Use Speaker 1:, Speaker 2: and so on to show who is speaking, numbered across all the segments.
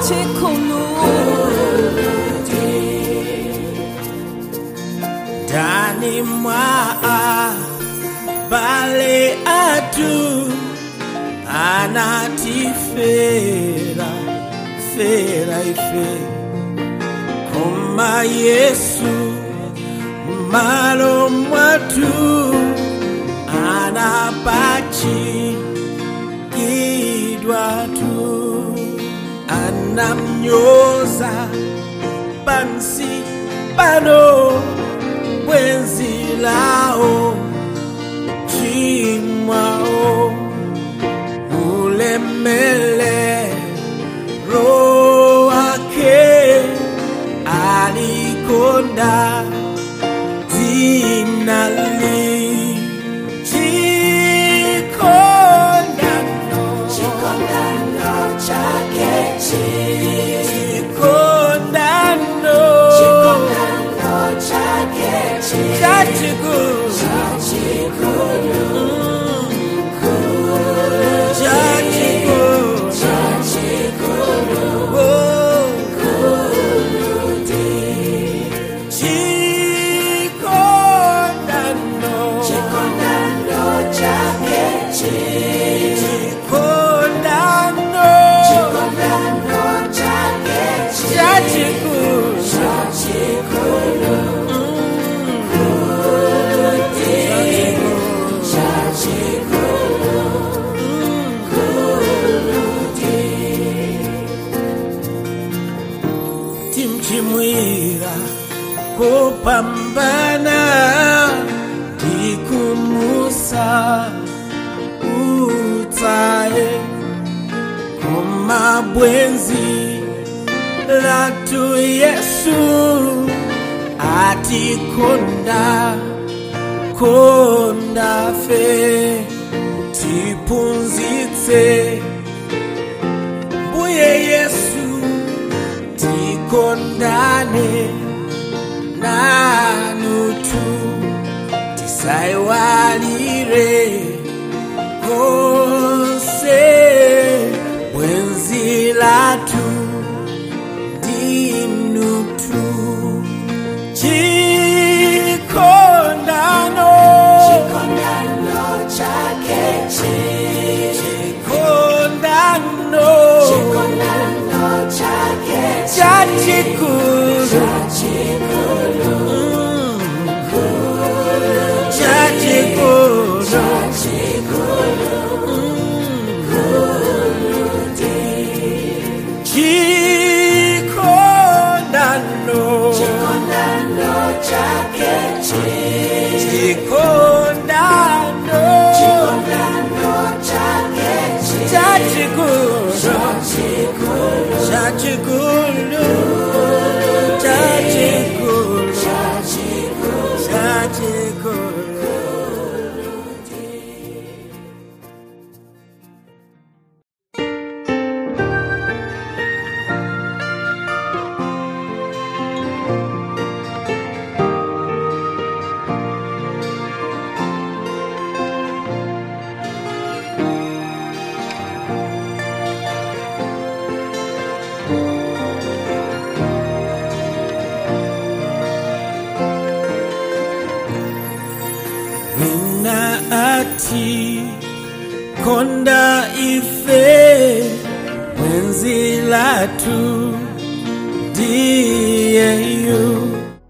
Speaker 1: Ndani mwa bale atu anatifera fera ife koma Yesu malo mwatu anapachi kidwa tu anamnyoza pansi pano bwenzi lao chimwao ulemele roake alikonda dinali chikondano chake chikondano chake chachikulu kupambana dikumusa utae kumabwenzi latu Yesu atikonda konda fe tipunzitse mbuye Yesu tikondane nanutu tisaiwalire kose bwenzi latu dinutu chikondano chake chikondano chake chachikulu konda ife wenzi latu dieu.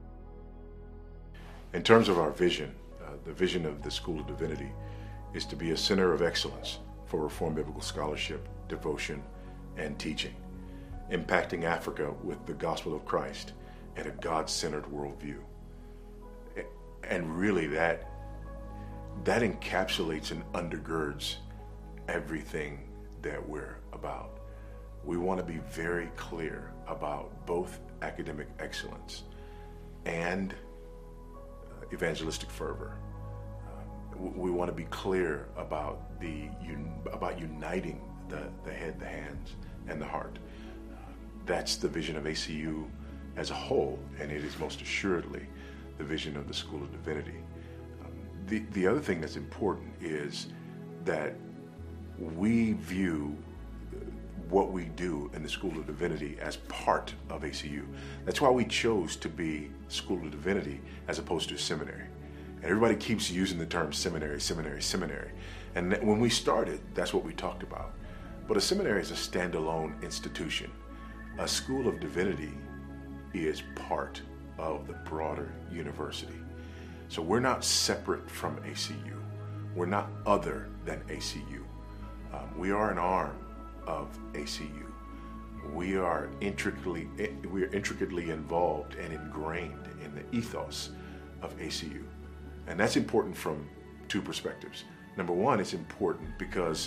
Speaker 2: In terms of our vision, the vision of the School of Divinity is to be a center of excellence for Reformed Biblical scholarship, devotion, and teaching, impacting Africa with the gospel of Christ and a God-centered worldview. And really that encapsulates and undergirds everything that we're about. We want to be very clear about both academic excellence and evangelistic fervor. We want to be clear about uniting the head, the hands, and the heart. That's the vision of ACU as a whole, and it is most assuredly the vision of the School of Divinity. The other thing that's important is that we view what we do in the School of Divinity as part of ACU. That's why we chose to be School of Divinity as opposed to a seminary. And everybody keeps using the term seminary, seminary, seminary. And when we started, that's what we talked about. But a seminary is a standalone institution. A School of Divinity is part of the broader university. So we're not separate from ACU. We're not other than ACU. We are an arm of ACU. We are intricately involved and ingrained in the ethos of ACU. And that's important from two perspectives. Number one, it's important because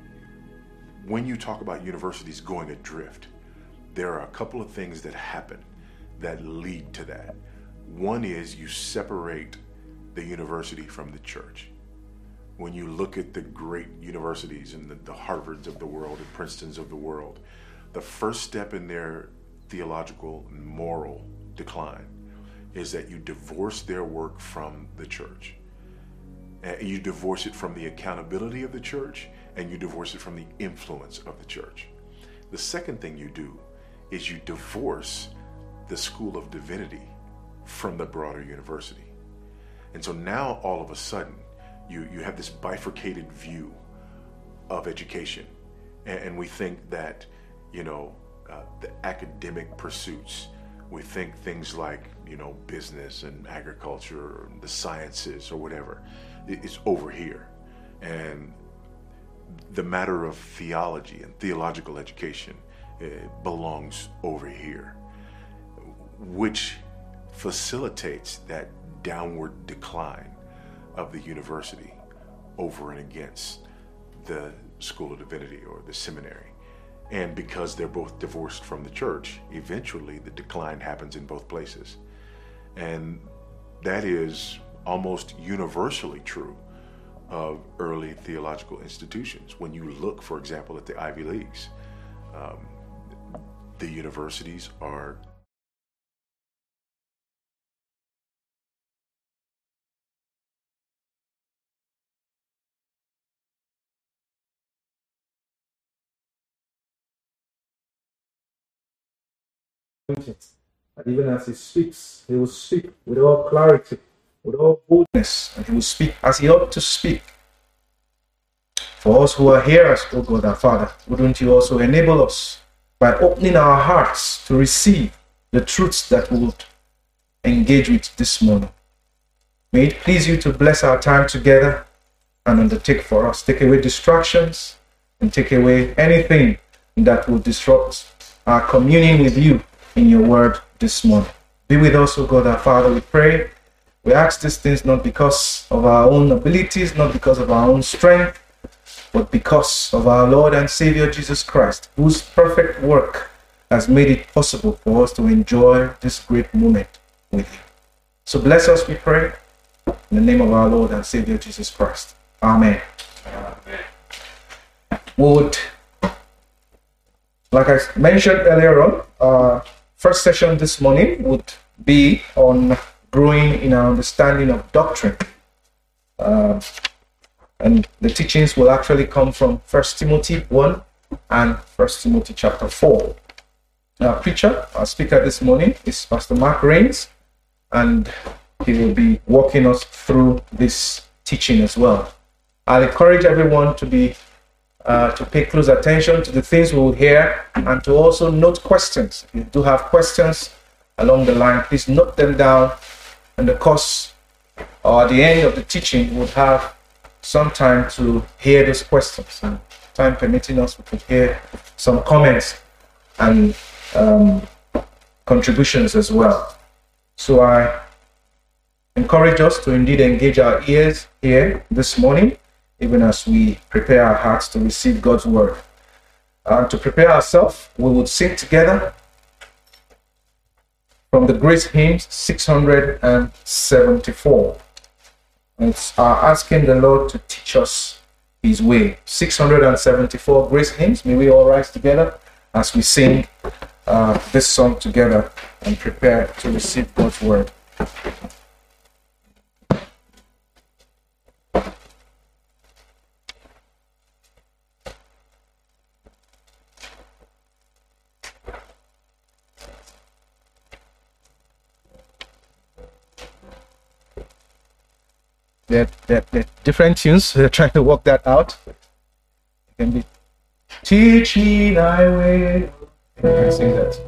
Speaker 2: when you talk about universities going adrift, there are a couple of things that happen that lead to that. One is you separate the university from the church. When you look at the great universities and the Harvards of the world and Princetons of the world, the first step in their theological and moral decline is that you divorce their work from the church. And you divorce it from the accountability of the church, and you divorce it from the influence of the church. The second thing you do is you divorce the School of Divinity from the broader university. And so now all of a sudden, you have this bifurcated view of education. And we think that, the academic pursuits, we think things like, business and agriculture, or the sciences or whatever, it's over here. And the matter of theology and theological education belongs over here, which facilitates that downward decline of the university over and against the School of Divinity or the seminary. And because they're both divorced from the church, eventually the decline happens in both places. And that is almost universally true of early theological institutions. When you look, for example, at the Ivy Leagues, the universities are
Speaker 3: and even as he speaks, he will speak with all clarity, with all boldness, and he will speak as he ought to speak. For us who are hearers, O God our Father, wouldn't you also enable us by opening our hearts to receive the truths that we would engage with this morning? May it please you to bless our time together and undertake for us. Take away distractions and take away anything that will disrupt our communion with you in your word this morning. Be with us, O God our Father, we pray. We ask these things not because of our own abilities, not because of our own strength, but because of our Lord and Savior Jesus Christ, whose perfect work has made it possible for us to enjoy this great moment with you. So bless us, we pray, in the name of our Lord and Savior Jesus Christ. Amen. Would, like I mentioned earlier on, first session this morning would be on growing in our understanding of doctrine. And the teachings will actually come from 1 Timothy 1 and 1 Timothy chapter 4. Our speaker this morning is Pastor Mark Rains, and he will be walking us through this teaching as well. I'll encourage everyone to pay close attention to the things we will hear and to also note questions. If you do have questions along the line, please note them down. In the course or at the end of the teaching, we'll have some time to hear those questions. And time permitting us, we could hear some comments and contributions as well. So I encourage us to indeed engage our ears here this morning, even as we prepare our hearts to receive God's word. To prepare ourselves, we would sing together from the Grace Hymns 674. It's asking the Lord to teach us His way. 674 Grace Hymns. May we all rise together as we sing this song together and prepare to receive God's word. they're different tunes. They're trying to work that out. It can be, teach me thy way. You can sing that.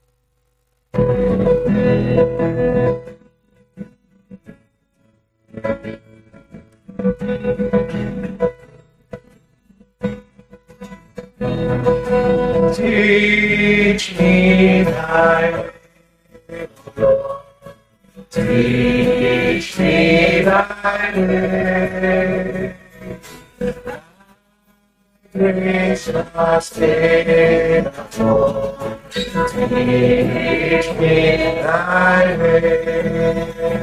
Speaker 3: Teach me thy way, Lord. Teach me thy way. Grace must take the floor. Teach me thy way.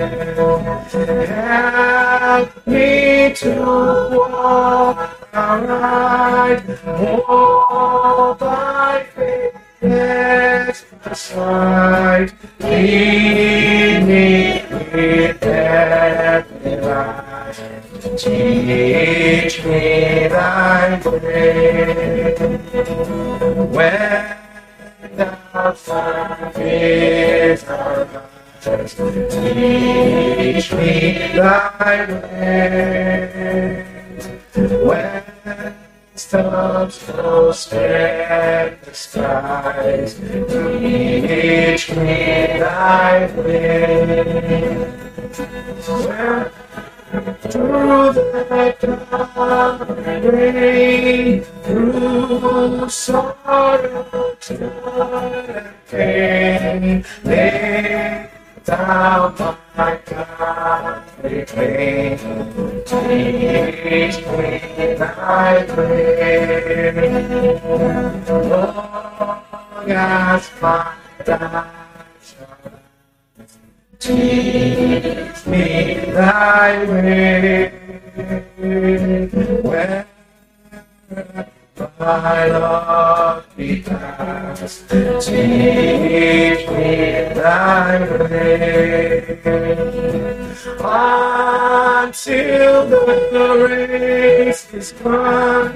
Speaker 3: Help me to walk aright, walk by faith at the sight. Lead me with every light. Teach me thy way. When thou findest arise, teach me thy way. When storms flow spread the skies, teach me thy way. Well, through the dark rain, through sorrow, joy, and pain, lay down my godly pain. Teach me thy way. Long as my days are, teach me thy way. When my Lord be past, teach me thy way. Until the race is run,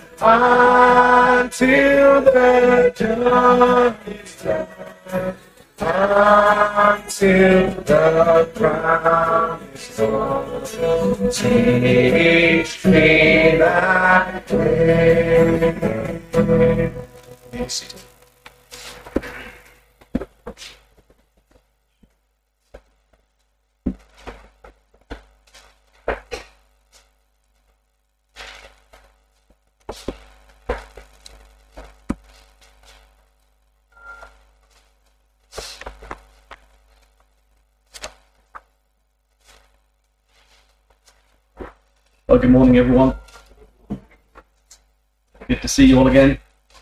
Speaker 3: until the dawn is done, until the crown is gone, teach me thy way.
Speaker 4: Well, good morning, everyone. Good to see you all again.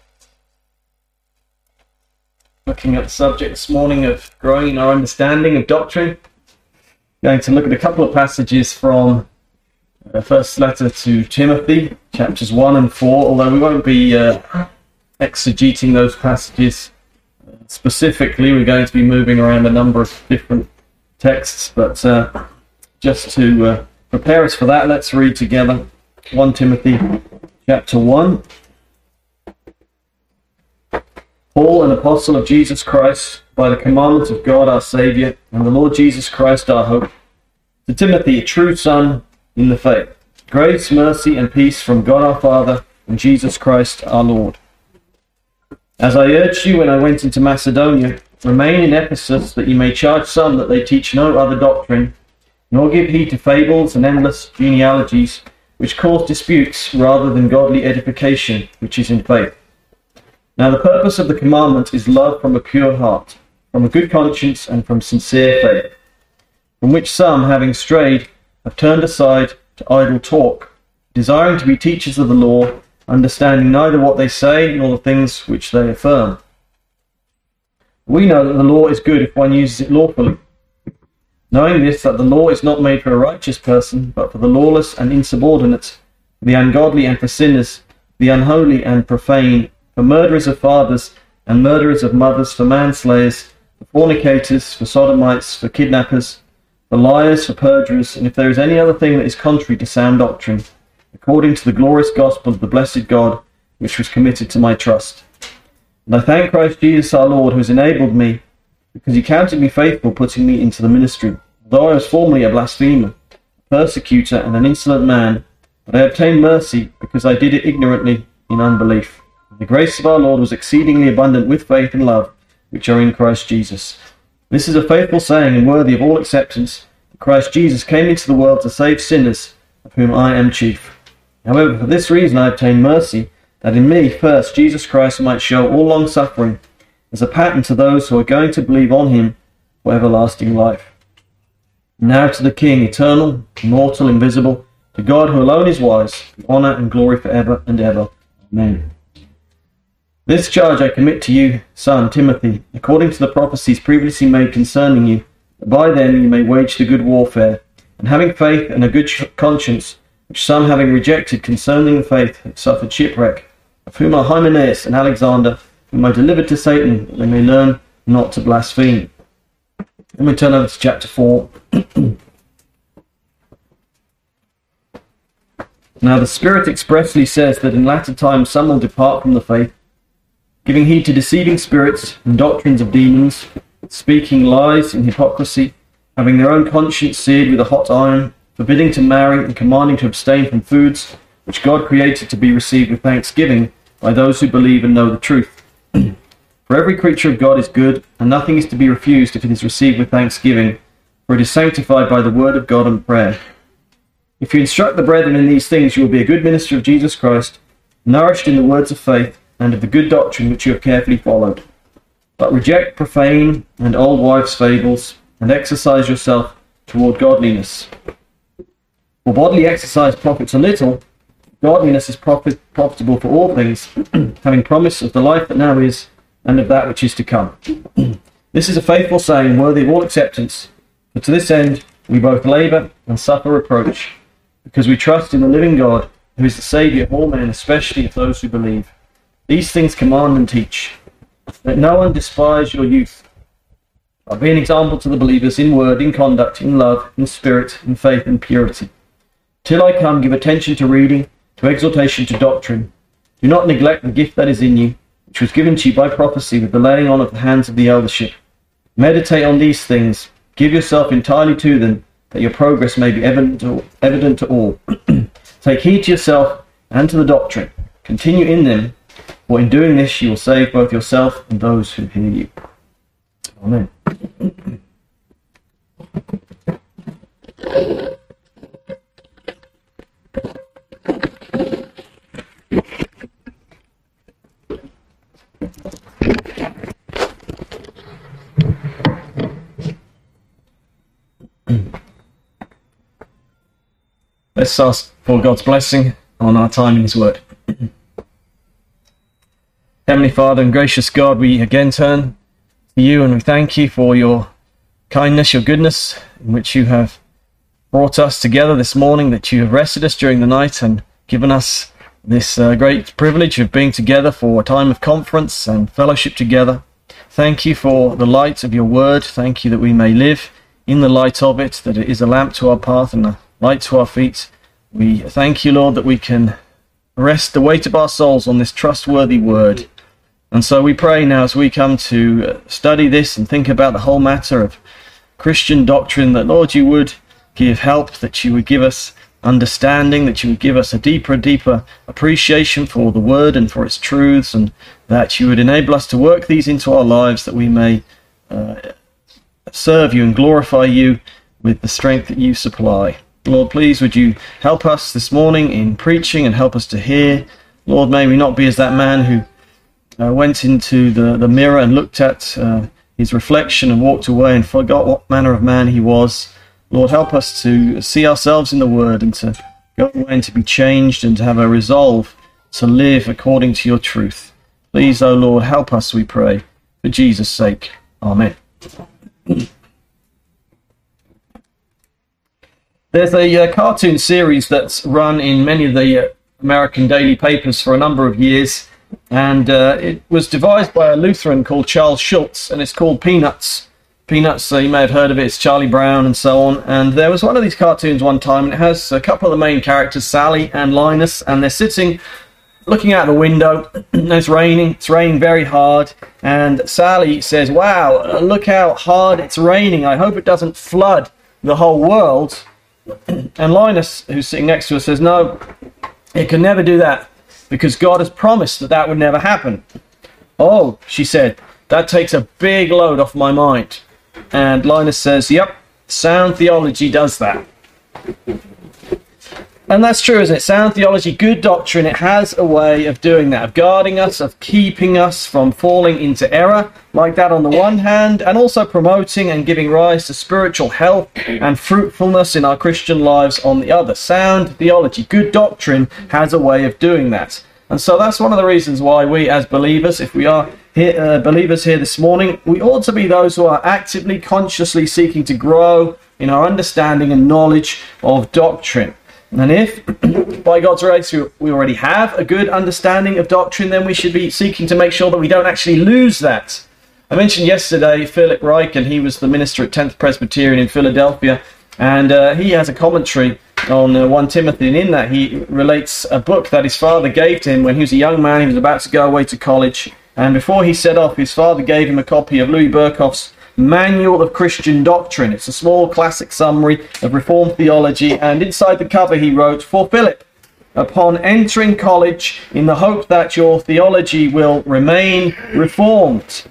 Speaker 4: Looking at the subject this morning of growing in our understanding of doctrine. Going to look at a couple of passages from the first letter to Timothy, chapters 1 and 4, although we won't be exegeting those passages specifically. We're going to be moving around a number of different texts, but just to prepare us for that, let's read together 1 Timothy chapter 1. Paul, an apostle of Jesus Christ, by the commandment of God our Saviour, and the Lord Jesus Christ our hope, to Timothy, a true son in the faith, grace, mercy, and peace from God our Father and Jesus Christ our Lord. As I urged you when I went into Macedonia, remain in Ephesus, that you may charge some that they teach no other doctrine, nor give heed to fables and endless genealogies, which cause disputes rather than godly edification, which is in faith. Now the purpose of the commandment is love from a pure heart, from a good conscience, and from sincere faith, from which some, having strayed, have turned aside to idle talk, desiring to be teachers of the law, understanding neither what they say nor the things which they affirm. We know that the law is good if one uses it lawfully, knowing this, that the law is not made for a righteous person, but for the lawless and insubordinate, for the ungodly and for sinners, the unholy and profane, for murderers of fathers and murderers of mothers, for manslayers, for fornicators, for sodomites, for kidnappers, for liars, for perjurers, and if there is any other thing that is contrary to sound doctrine, according to the glorious gospel of the blessed God, which was committed to my trust. And I thank Christ Jesus our Lord, who has enabled me, because he counted me faithful, putting me into the ministry. Though I was formerly a blasphemer, persecutor, and an insolent man, but I obtained mercy because I did it ignorantly in unbelief. The grace of our Lord was exceedingly abundant with faith and love, which are in Christ Jesus. This is a faithful saying and worthy of all acceptance, that Christ Jesus came into the world to save sinners, of whom I am chief. However, for this reason I obtained mercy, that in me first Jesus Christ might show all long-suffering, as a pattern to those who are going to believe on him for everlasting life. Now to the King, eternal, immortal, invisible, to God who alone is wise, be honour and glory forever and ever. Amen. This charge I commit to you, son Timothy, according to the prophecies previously made concerning you, that by them you may wage the good warfare, and having faith and a good conscience, which some having rejected concerning the faith have suffered shipwreck, of whom are Hymenaeus and Alexander, whom I delivered to Satan, that they may learn not to blaspheme. Let me turn over to chapter 4. Now the Spirit expressly says that in latter times some will depart from the faith, giving heed to deceiving spirits and doctrines of demons, speaking lies in hypocrisy, having their own conscience seared with a hot iron, forbidding to marry and commanding to abstain from foods which God created to be received with thanksgiving by those who believe and know the truth. For every creature of God is good, and nothing is to be refused if it is received with thanksgiving, for it is sanctified by the word of God and prayer. If you instruct the brethren in these things, you will be a good minister of Jesus Christ, nourished in the words of faith and of the good doctrine which you have carefully followed. But reject profane and old wives' fables, and exercise yourself toward godliness. For bodily exercise profits a little, godliness is profitable for all things, having promise of the life that now is, and of that which is to come. This is a faithful saying, worthy of all acceptance, for to this end we both labour and suffer reproach, because we trust in the living God, who is the Saviour of all men, especially of those who believe. These things command and teach. Let no one despise your youth, but be an example to the believers in word, in conduct, in love, in spirit, in faith, and purity. Till I come, give attention to reading, to exhortation, to doctrine. Do not neglect the gift that is in you, which was given to you by prophecy with the laying on of the hands of the eldership. Meditate on these things. Give yourself entirely to them, that your progress may be evident to all. Take heed to yourself and to the doctrine. Continue in them, for in doing this you will save both yourself and those who hear you. Amen. Let's ask for God's blessing on our time in His Word. Heavenly Father and gracious God, we again turn to you and we thank you for your kindness, your goodness, in which you have brought us together this morning, that you have rested us during the night and given us this great privilege of being together for a time of conference and fellowship together. Thank you for the light of your word. Thank you that we may live in the light of it, that it is a lamp to our path and a light to our feet. We thank you, Lord, that we can rest the weight of our souls on this trustworthy word. And so we pray now, as we come to study this and think about the whole matter of Christian doctrine, that, Lord, you would give help, that you would give us understanding, that you would give us a deeper and deeper appreciation for the word and for its truths, and that you would enable us to work these into our lives, that we may serve you and glorify you with the strength that you supply. Lord, please would you help us this morning in preaching and help us to hear. Lord, may we not be as that man who went into the mirror and looked at his reflection and walked away and forgot what manner of man he was. Lord, help us to see ourselves in the word and to go away and to be changed and to have a resolve to live according to your truth. Please, O Lord, help us, we pray, for Jesus' sake. Amen. There's a cartoon series that's run in many of the American daily papers for a number of years, and it was devised by a Lutheran called Charles Schulz, and it's called Peanuts. Peanuts, you may have heard of it, it's Charlie Brown and so on. And there was one of these cartoons one time, and it has a couple of the main characters, Sally and Linus, and they're sitting looking out the window, and it's raining very hard, and Sally says, "Wow, look how hard it's raining, I hope it doesn't flood the whole world." And Linus, who's sitting next to us, says, no, it can never do that because God has promised that that would never happen. Oh, she said, that takes a big load off my mind. And Linus says, yep, sound theology does that. And that's true, isn't it? Sound theology, good doctrine, it has a way of doing that, of guarding us, of keeping us from falling into error, like that on the one hand, and also promoting and giving rise to spiritual health and fruitfulness in our Christian lives on the other. Sound theology, good doctrine, has a way of doing that. And so that's one of the reasons why we as believers, if we are believers here this morning, we ought to be those who are actively, consciously seeking to grow in our understanding and knowledge of doctrine. And if, by God's grace, we already have a good understanding of doctrine, then we should be seeking to make sure that we don't actually lose that. I mentioned yesterday Philip Reich, and he was the minister at 10th Presbyterian in Philadelphia, and he has a commentary on 1 Timothy, and in that he relates a book that his father gave to him when he was a young man. He was about to go away to college, and before he set off, his father gave him a copy of Louis Berkhof's Manual of Christian Doctrine. It's a small classic summary of Reformed theology, and inside the cover he wrote, "For Philip, upon entering college in the hope that your theology will remain reformed."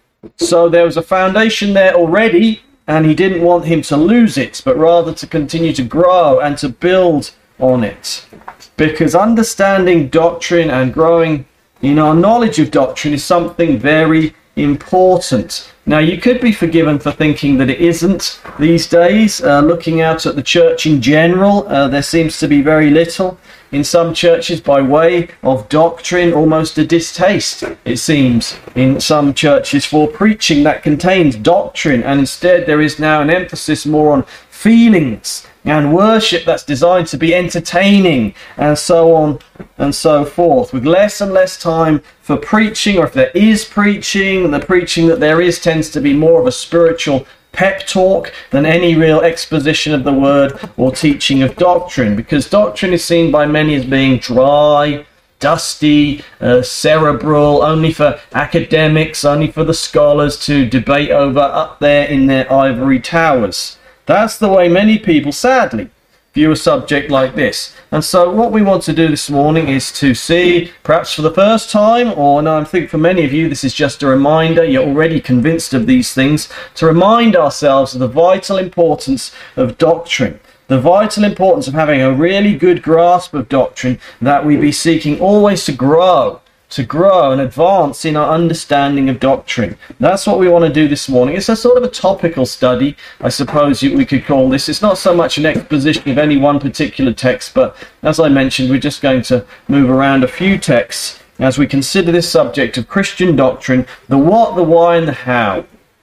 Speaker 4: So there was a foundation there already, and he didn't want him to lose it, but rather to continue to grow and to build on it. Because understanding doctrine and growing in our knowledge of doctrine is something very important. Now, you could be forgiven for thinking that it isn't these days. Looking out at the church in general, there seems to be very little in some churches by way of doctrine, almost a distaste, it seems, in some churches for preaching that contains doctrine, and instead there is now an emphasis more on feelings and worship that's designed to be entertaining, and so on and so forth, with less and less time for preaching, or if there is preaching, the preaching that there is tends to be more of a spiritual pep talk than any real exposition of the word or teaching of doctrine, because doctrine is seen by many as being dry, dusty, cerebral, only for academics, only for the scholars to debate over up there in their ivory towers. That's the way many people, sadly, view a subject like this. And so what we want to do this morning is to see, perhaps for the first time, or no, I think for many of you this is just a reminder, you're already convinced of these things, to remind ourselves of the vital importance of doctrine. The vital importance of having a really good grasp of doctrine, that we be seeking always to grow and advance in our understanding of doctrine. That's what we want to do this morning. It's a sort of a topical study, I suppose we could call this. It's not so much an exposition of any one particular text, but as I mentioned, we're just going to move around a few texts as we consider this subject of Christian doctrine, the what, the why, and the how.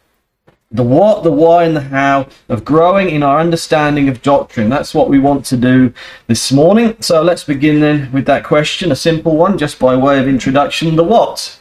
Speaker 4: The what, the why, and the how of growing in our understanding of doctrine. That's what we want to do this morning. So let's begin then with that question, a simple one, just by way of introduction. The what?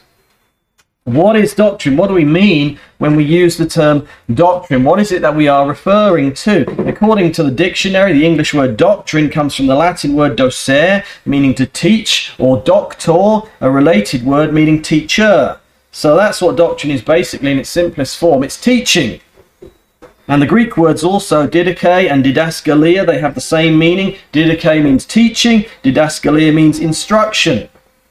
Speaker 4: What is doctrine? What do we mean when we use the term doctrine? What is it that we are referring to? According to the dictionary, the English word doctrine comes from the Latin word docere, meaning to teach, or doctor, a related word meaning teacher. So that's what doctrine is basically in its simplest form. It's teaching. And the Greek words also, didache and didaskalia, they have the same meaning. Didache means teaching, didaskalia means instruction.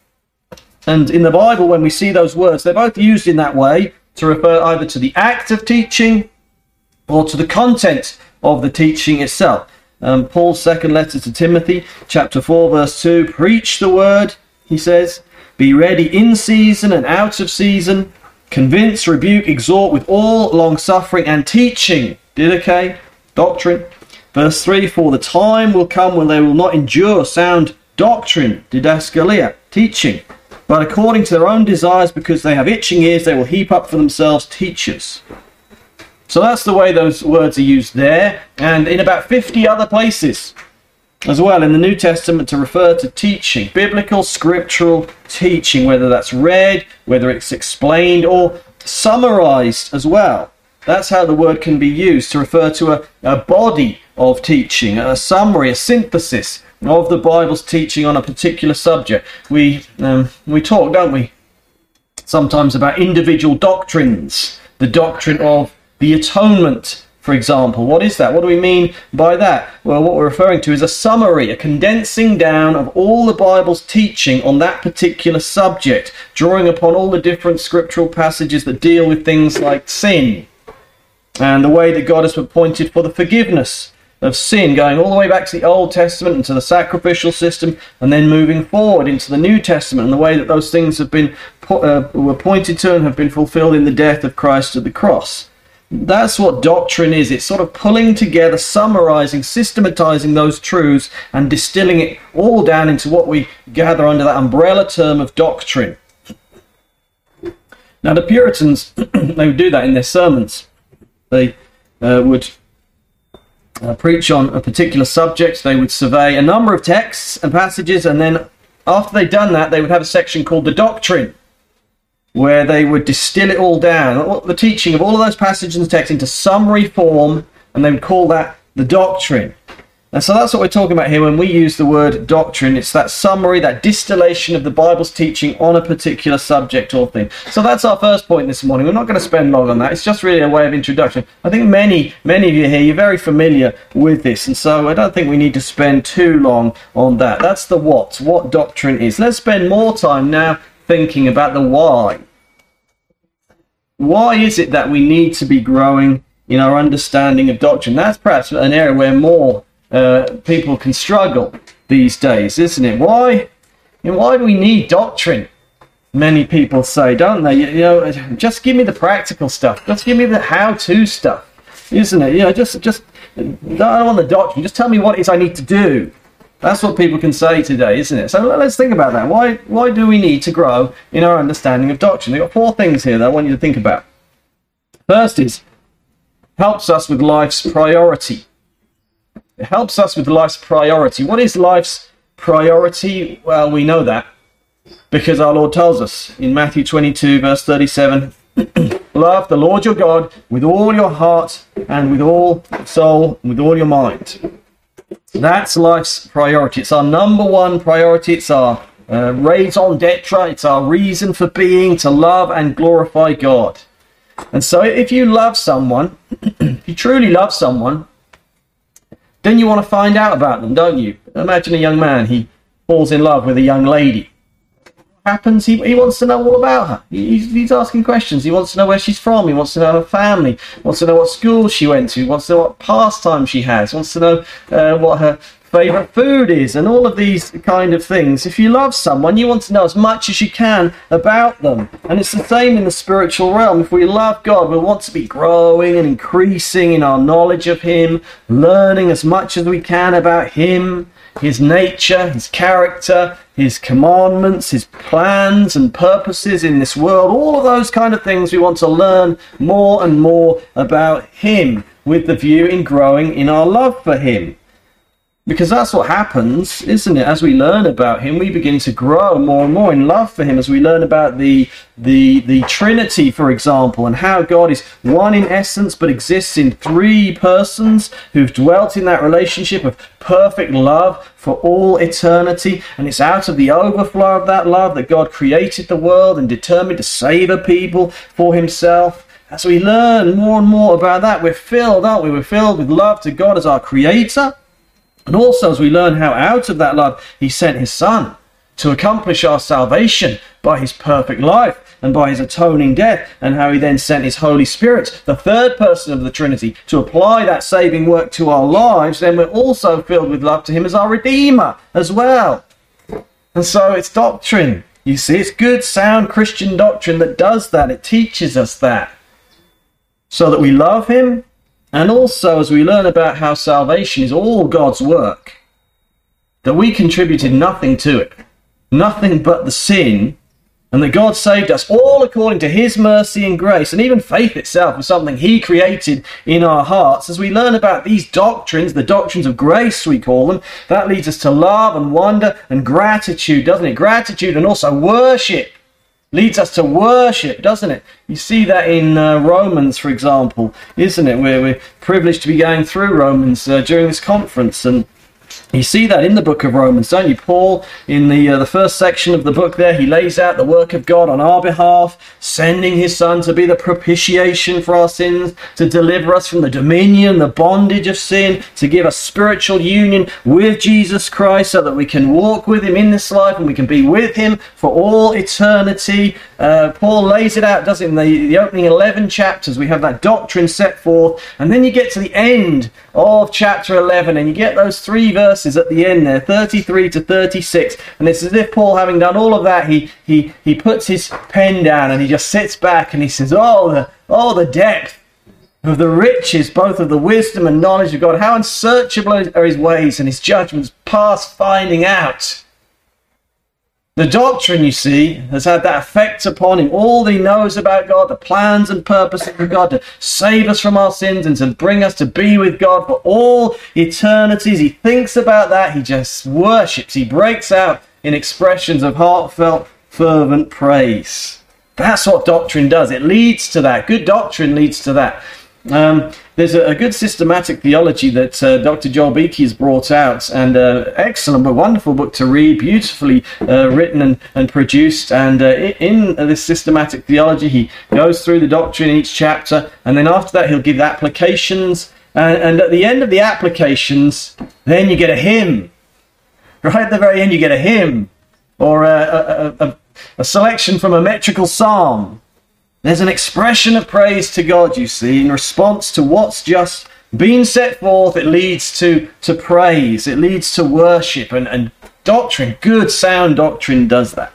Speaker 4: And in the Bible, when we see those words, they're both used in that way to refer either to the act of teaching or to the content of the teaching itself. Paul's second letter to Timothy, chapter 4, verse 2, preach the word, he says, be ready in season and out of season, convince, rebuke, exhort with all long-suffering and teaching, didache, doctrine. Verse 3, for the time will come when they will not endure sound doctrine, didaskalia, teaching, but according to their own desires, because they have itching ears, they will heap up for themselves teachers. So that's the way those words are used there, and in about 50 other places as well in the New Testament to refer to teaching, biblical, scriptural teaching, whether that's read, whether it's explained, or summarized as well. That's how the word can be used to refer to a body of teaching, a summary, a synthesis of the Bible's teaching on a particular subject. We talk, don't we, sometimes about individual doctrines, the doctrine of the atonement for example. What is that? What do we mean by that? Well, what we're referring to is a summary, a condensing down of all the Bible's teaching on that particular subject, drawing upon all the different scriptural passages that deal with things like sin and the way that God has appointed for the forgiveness of sin, going all the way back to the Old Testament and to the sacrificial system, and then moving forward into the New Testament and the way that those things have been were pointed to and have been fulfilled in the death of Christ at the cross. That's what doctrine is. It's sort of pulling together, summarizing, systematizing those truths and distilling it all down into what we gather under that umbrella term of doctrine. Now, the Puritans, they would do that in their sermons. They would preach on a particular subject. They would survey a number of texts and passages, and then after they'd done that, they would have a section called the doctrine, where they would distill it all down, the teaching of all of those passages and texts into summary form, and they would call that the doctrine. And so that's what we're talking about here when we use the word doctrine. It's that summary, that distillation of the Bible's teaching on a particular subject or thing. So that's our first point this morning. We're not going to spend long on that. It's just really a way of introduction. I think many of you here, you're very familiar with this, and so I don't think we need to spend too long on that. That's the what doctrine is. Let's spend more time now thinking about the why. Why is it that we need to be growing in our understanding of doctrine? That's perhaps an area where more people can struggle these days, isn't it? Why do we need doctrine? Many people say, don't they? Just give me the practical stuff. Just give me the how-to stuff, isn't it? Just I don't want the doctrine. Just tell me what it is I need to do. That's what people can say today, isn't it? So let's think about that. Why do we need to grow in our understanding of doctrine? They've got 4 things here that I want you to think about. First is, helps us with life's priority. It helps us with life's priority. What is life's priority? Well, we know that because our Lord tells us in Matthew 22, verse 37, love the Lord your God with all your heart and with all soul and with all your mind. That's life's priority. It's our number one priority. It's our raison d'etre. It's our reason for being, to love and glorify God. And so if you love someone, if you truly love someone, then you want to find out about them, don't you? Imagine a young man, he falls in love with a young lady. What happens? He wants to know all about her. He's asking questions. He wants to know where she's from. He wants to know her family. He wants to know what school she went to. He wants to know what pastime she has. He wants to know what her favourite food is, and all of these kind of things. If you love someone, you want to know as much as you can about them. And it's the same in the spiritual realm. If we love God, we want to be growing and increasing in our knowledge of Him, learning as much as we can about Him, His nature, His character, His commandments, His plans and purposes in this world. All of those kind of things we want to learn more and more about Him, with the view in growing in our love for Him. Because that's what happens, isn't it? As we learn about Him, we begin to grow more and more in love for Him. As we learn about the Trinity, for example, and how God is one in essence, but exists in 3 persons who've dwelt in that relationship of perfect love for all eternity. And it's out of the overflow of that love that God created the world and determined to save a people for Himself. As we learn more and more about that, we're filled, aren't we? We're filled with love to God as our Creator. And also as we learn how out of that love He sent His Son to accomplish our salvation by His perfect life and by His atoning death, and how He then sent His Holy Spirit, the 3rd person of the Trinity, to apply that saving work to our lives, then we're also filled with love to Him as our Redeemer as well. And so it's doctrine. You see, it's good, sound Christian doctrine that does that. It teaches us that, so that we love Him. And also, as we learn about how salvation is all God's work, that we contributed nothing to it, nothing but the sin, and that God saved us all according to His mercy and grace, and even faith itself was something He created in our hearts. As we learn about these doctrines, the doctrines of grace we call them, that leads us to love and wonder and gratitude, doesn't it? Gratitude and also worship. Leads us to worship, doesn't it? You see that in Romans, for example, isn't it? We're privileged to be going through Romans during this conference, and You see that in the book of Romans, don't you? Paul, in the first section of the book there, he lays out the work of God on our behalf, sending his Son to be the propitiation for our sins, to deliver us from the dominion, the bondage of sin, to give us spiritual union with Jesus Christ so that we can walk with him in this life and we can be with him for all eternity. Paul lays it out, does it? In the opening 11 chapters, we have that doctrine set forth, and then you get to the end of chapter 11 and you get those 3 verses at the end there, 33 to 36, and it's as if Paul, having done all of that, he puts his pen down and he just sits back and he says, oh the depth of the riches, both of the wisdom and knowledge of God, how unsearchable are his ways and his judgments past finding out. The doctrine, you see, has had that effect upon him. All that he knows about God, the plans and purposes of God to save us from our sins and to bring us to be with God for all eternities. He thinks about that. He just worships. He breaks out in expressions of heartfelt, fervent praise. That's what doctrine does. It leads to that. Good doctrine leads to that. There's a good systematic theology that Dr. Joel Beakey has brought out, and excellent but wonderful book to read, beautifully written and produced. And in this systematic theology, he goes through the doctrine in each chapter, and then after that he'll give applications, and at the end of the applications, then you get a hymn. Right at the very end you get a hymn, or a selection from a metrical psalm. There's an expression of praise to God, you see, in response to what's just been set forth. It leads to praise, it leads to worship, and doctrine, good sound doctrine does that.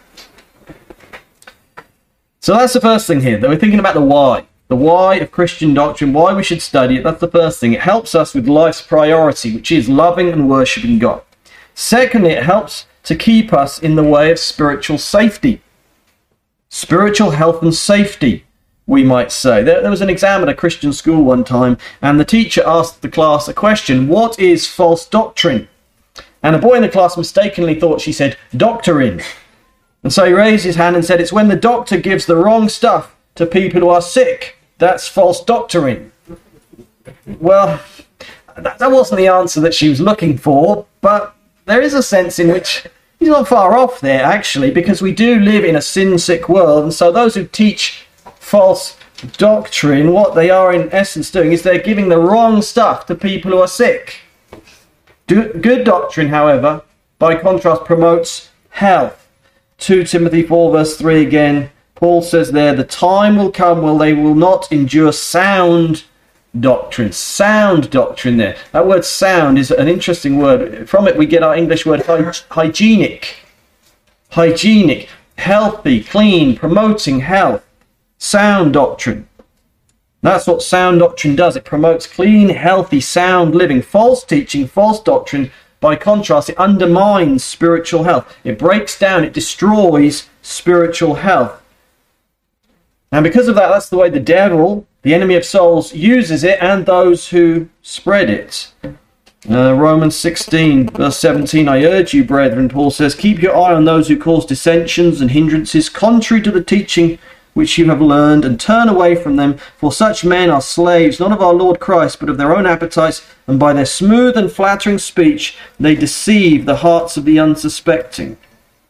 Speaker 4: So that's the first thing here, that we're thinking about the why of Christian doctrine, why we should study it. That's the first thing. It helps us with life's priority, which is loving and worshipping God. Secondly, it helps to keep us in the way of spiritual safety. Spiritual health and safety, we might say. There was an exam at a Christian school one time, and the teacher asked the class a question: what is false doctrine? And a boy in the class mistakenly thought she said doctoring. And so he raised his hand and said, it's when the doctor gives the wrong stuff to people who are sick. That's false doctoring. Well, that wasn't the answer that she was looking for, but there is a sense in which he's not far off there, actually, because we do live in a sin-sick world, and so those who teach false doctrine, what they are in essence doing is they're giving the wrong stuff to people who are sick. Good doctrine, however, by contrast, promotes health. 2 Timothy 4 verse 3 again, Paul says there, the time will come when they will not endure sound doctrine. Sound doctrine there. That word sound is an interesting word. From it we get our English word hygienic. Hygienic. Healthy, clean, promoting health. Sound doctrine. That's what sound doctrine does. It promotes clean, healthy, sound living. False teaching, false doctrine, by contrast, it undermines spiritual health. It breaks down, it destroys spiritual health. And because of that, that's the way the devil, the enemy of souls, uses it, and those who spread it. Romans 16 verse 17, I urge you, brethren, Paul says, keep your eye on those who cause dissensions and hindrances contrary to the teaching which you have learned, and turn away from them, for such men are slaves, not of our Lord Christ, but of their own appetites, and by their smooth and flattering speech they deceive the hearts of the unsuspecting.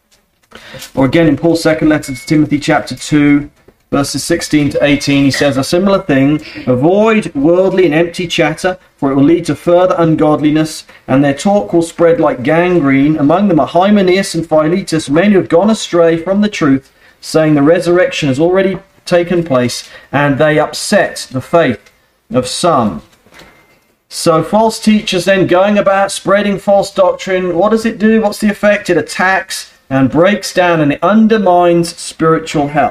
Speaker 4: Or again in Paul's second letter to Timothy chapter 2, verses 16 to 18, he says a similar thing: avoid worldly and empty chatter, for it will lead to further ungodliness, and their talk will spread like gangrene. Among them are Hymenaeus and Philetus, men who have gone astray from the truth, saying the resurrection has already taken place, and they upset the faith of some. So false teachers then going about spreading false doctrine, what does it do? What's the effect? It attacks and breaks down, and it undermines spiritual health.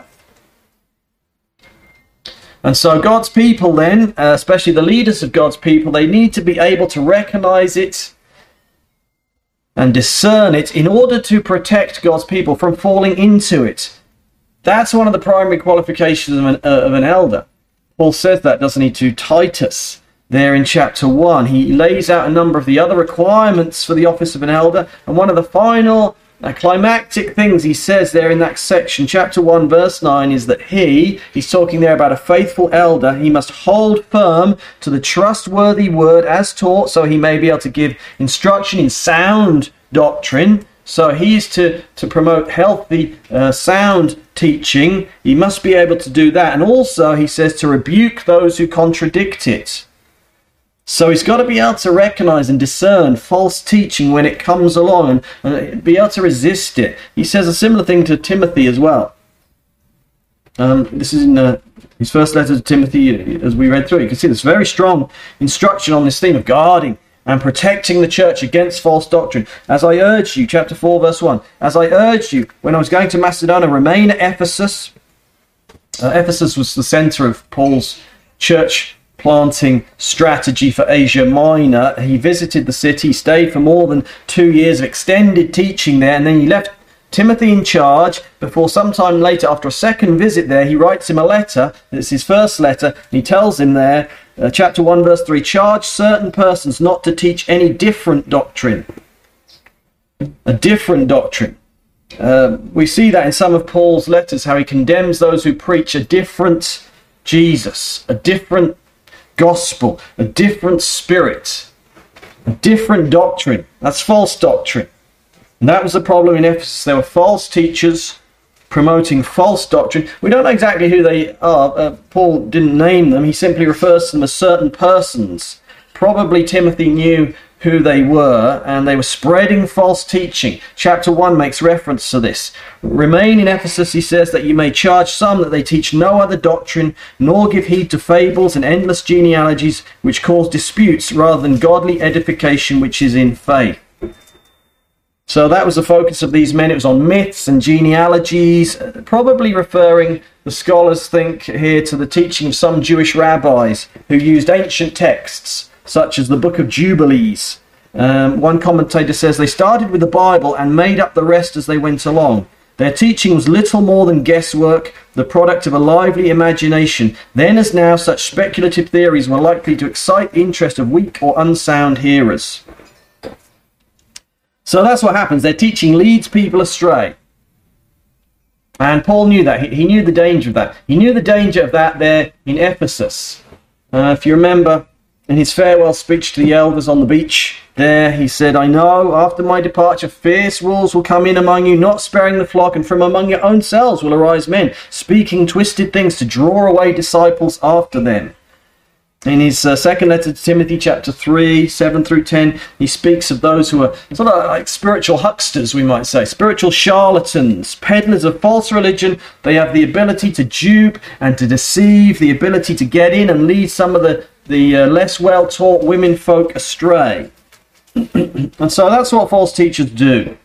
Speaker 4: And so God's people then, especially the leaders of God's people, they need to be able to recognize it and discern it in order to protect God's people from falling into it. That's one of the primary qualifications of an elder. Paul says that, doesn't he, to Titus there in chapter 1. He lays out a number of the other requirements for the office of an elder, and one of the final climactic things he says there in that section, chapter 1, verse 9, is that he's talking there about a faithful elder. He must hold firm to the trustworthy word as taught, so he may be able to give instruction in sound doctrine. So he is to promote healthy, sound teaching. He must be able to do that. And also, he says, to rebuke those who contradict it. So he's got to be able to recognize and discern false teaching when it comes along and be able to resist it. He says a similar thing to Timothy as well. This is in his first letter to Timothy, as we read through. You can see there's very strong instruction on this theme of guarding and protecting the church against false doctrine. As I urged you, chapter 4, verse 1, as I urged you when I was going to Macedonia, remain at Ephesus. Ephesus was the center of Paul's church planting strategy for Asia Minor. He visited the city, stayed for more than 2 years of extended teaching there, and then he left Timothy in charge before sometime later, after a second visit there, he writes him a letter. It's his first letter, and he tells him there, chapter 1, verse 3, charge certain persons not to teach any different doctrine. A different doctrine. We see that in some of Paul's letters, how he condemns those who preach a different Jesus, a different gospel, a different spirit, a different doctrine. That's false doctrine. And that was the problem in Ephesus. There were false teachers promoting false doctrine. We don't know exactly who they are. Paul didn't name them. He simply refers to them as certain persons. Probably Timothy knew who they were, and they were spreading false teaching. Chapter 1 makes reference to this. Remain in Ephesus, he says, that you may charge some that they teach no other doctrine, nor give heed to fables and endless genealogies, which cause disputes, rather than godly edification which is in faith. So that was the focus of these men. It was on myths and genealogies, probably referring, the scholars think here, to the teaching of some Jewish rabbis who used ancient texts, such as the Book of Jubilees. One commentator says they started with the Bible and made up the rest as they went along. Their teaching was little more than guesswork, the product of a lively imagination. Then as now, such speculative theories were likely to excite the interest of weak or unsound hearers. So that's what happens. Their teaching leads people astray. And Paul knew that. He knew the danger of that. He knew the danger of that there in Ephesus. If you remember, in his farewell speech to the elders on the beach, there he said, I know, after my departure, fierce wolves will come in among you, not sparing the flock, and from among your own selves will arise men, speaking twisted things to draw away disciples after them. In his second letter to Timothy, chapter 3, 7 through 10, he speaks of those who are sort of like spiritual hucksters, we might say, spiritual charlatans, peddlers of false religion. They have the ability to dupe and to deceive, the ability to get in and lead some of the less well-taught women folk astray. And so that's what false teachers do.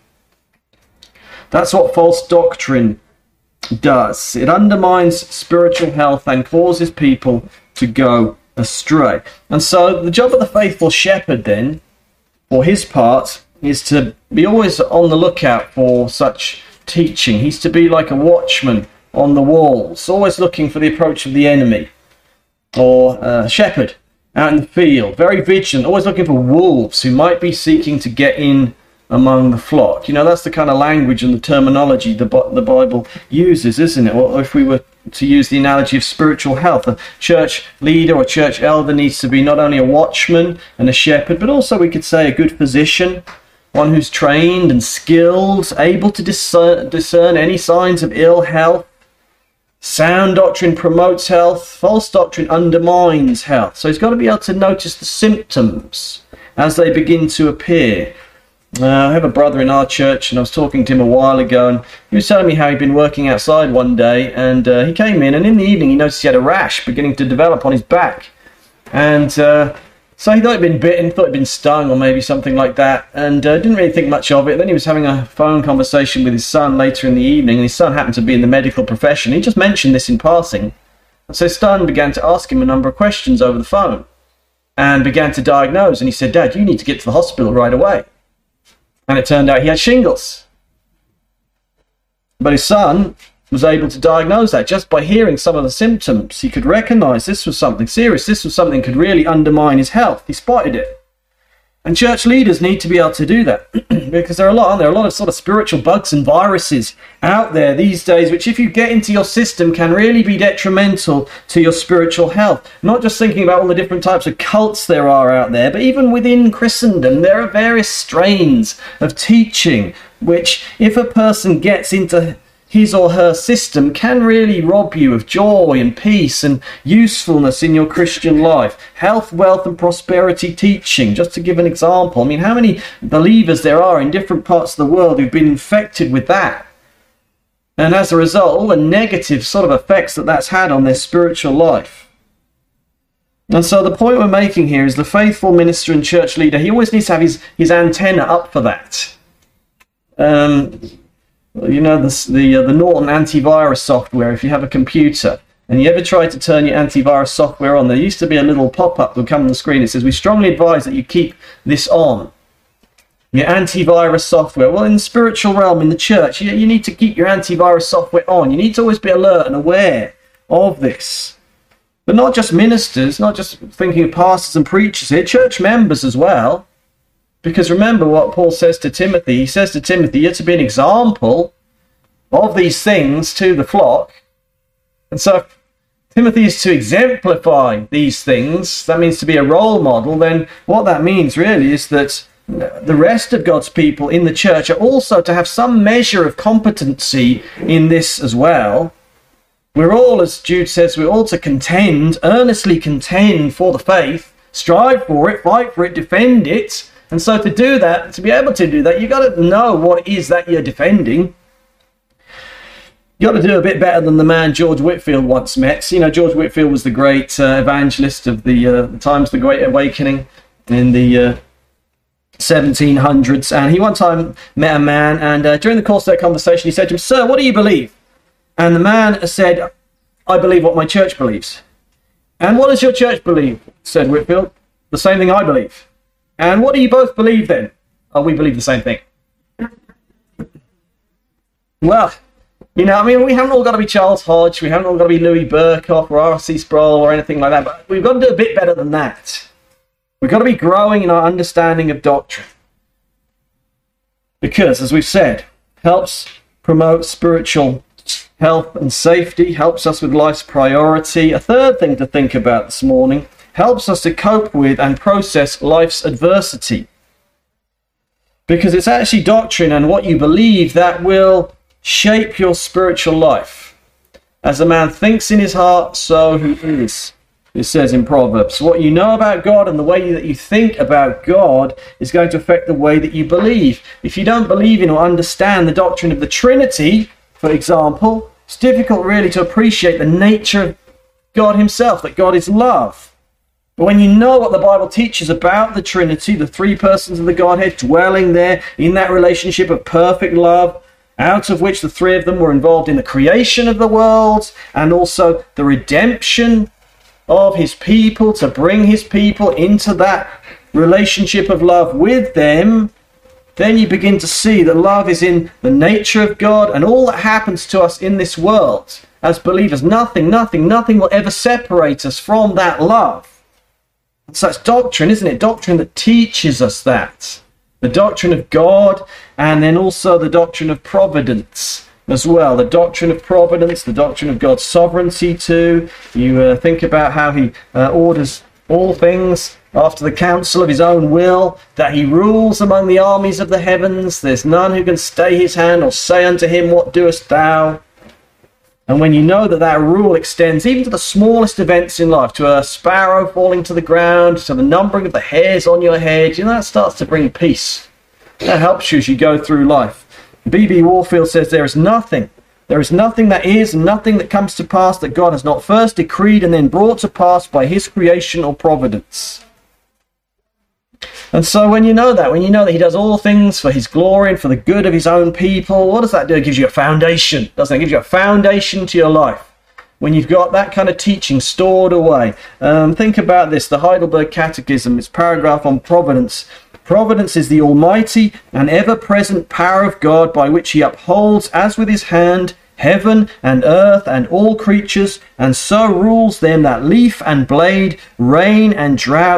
Speaker 4: That's what false doctrine does. It undermines spiritual health and causes people to go astray. And so the job of the faithful shepherd then, for his part, is to be always on the lookout for such teaching. He's to be like a watchman on the walls, always looking for the approach of the enemy. Or a shepherd out in the field, very vigilant, always looking for wolves who might be seeking to get in among the flock. You know, that's the kind of language and the terminology the Bible uses, isn't it? Or if we were to use the analogy of spiritual health, a church leader or church elder needs to be not only a watchman and a shepherd, but also, we could say, a good physician, one who's trained and skilled, able to discern any signs of ill health. Sound doctrine promotes health, false doctrine undermines health. So he's got to be able to notice the symptoms as they begin to appear. I have a brother in our church, and I was talking to him a while ago, and he was telling me how he'd been working outside one day, and he came in, and in the evening he noticed he had a rash beginning to develop on his back. And so he thought he'd been bitten, thought he'd been stung, or maybe something like that, and didn't really think much of it. Then he was having a phone conversation with his son later in the evening, and his son happened to be in the medical profession. He just mentioned this in passing. And so his son began to ask him a number of questions over the phone, and began to diagnose, and he said, Dad, you need to get to the hospital right away. And it turned out he had shingles. But his son was able to diagnose that just by hearing some of the symptoms. He could recognize this was something serious. This was something that could really undermine his health. He spotted it. And church leaders need to be able to do that because there are a lot of sort of spiritual bugs and viruses out there these days, which if you get into your system can really be detrimental to your spiritual health. Not just thinking about all the different types of cults there are out there, but even within Christendom, there are various strains of teaching, which if a person gets into his or her system can really rob you of joy and peace and usefulness in your Christian life. Health, wealth and prosperity teaching, just to give an example. I mean, how many believers there are in different parts of the world who've been infected with that? And as a result, all the negative sort of effects that that's had on their spiritual life. And so the point we're making here is the faithful minister and church leader, he always needs to have his antenna up for that. You know, the Norton antivirus software, if you have a computer and you ever try to turn your antivirus software on, there used to be a little pop-up that would come on the screen. It says, we strongly advise that you keep this on. Your antivirus software. Well, in the spiritual realm, in the church, you need to keep your antivirus software on. You need to always be alert and aware of this. But not just ministers, not just thinking of pastors and preachers here, church members as well. Because remember what Paul says to Timothy. He says to Timothy, you're to be an example of these things to the flock. And so if Timothy is to exemplify these things, that means to be a role model, then what that means really is that the rest of God's people in the church are also to have some measure of competency in this as well. We're all, as Jude says, we're all to contend, earnestly contend for the faith, strive for it, fight for it, defend it. And so to do that, to be able to do that, you've got to know what it is that you're defending. You've got to do a bit better than the man George Whitefield once met. You know, George Whitefield was the great evangelist of the times of the Great Awakening in the 1700s. And he one time met a man, and during the course of that conversation, he said to him, "Sir, what do you believe?" And the man said, "I believe what my church believes." "And what does your church believe?" said Whitefield. "The same thing I believe." "And what do you both believe then?" "Oh, we believe the same thing." Well, you know, I mean, we haven't all got to be Charles Hodge, we haven't all got to be Louis Burkhoff or R.C. Sproul or anything like that, but we've got to do a bit better than that. We've got to be growing in our understanding of doctrine. Because, as we've said, helps promote spiritual health and safety, helps us with life's priority. A third thing to think about this morning, helps us to cope with and process life's adversity. Because it's actually doctrine and what you believe that will shape your spiritual life. As a man thinks in his heart, so he is. It says in Proverbs, what you know about God and the way that you think about God is going to affect the way that you believe. If you don't believe in or understand the doctrine of the Trinity, for example, it's difficult really to appreciate the nature of God himself, that God is love. But when you know what the Bible teaches about the Trinity, the three persons of the Godhead dwelling there in that relationship of perfect love, out of which the three of them were involved in the creation of the world and also the redemption of his people, to bring his people into that relationship of love with them, then you begin to see that love is in the nature of God, and all that happens to us in this world as believers, nothing will ever separate us from that love. So it's doctrine, isn't it? Doctrine that teaches us that. The doctrine of God, and then also the doctrine of providence as well. The doctrine of providence, the doctrine of God's sovereignty too. You think about how he orders all things after the counsel of his own will, that he rules among the armies of the heavens. There's none who can stay his hand or say unto him, what doest thou? And when you know that that rule extends even to the smallest events in life, to a sparrow falling to the ground, to the numbering of the hairs on your head, you know, that starts to bring peace. That helps you as you go through life. B.B. Warfield says there is nothing that is, and nothing that comes to pass that God has not first decreed and then brought to pass by his creation or providence. And so when you know that he does all things for his glory and for the good of his own people, what does that do? It gives you a foundation, doesn't it? It gives you a foundation to your life. When you've got that kind of teaching stored away. Think about this, the Heidelberg Catechism, its paragraph on providence. Providence is the almighty and ever-present power of God by which he upholds as with his hand heaven and earth and all creatures, and so rules them that leaf and blade, rain and drought,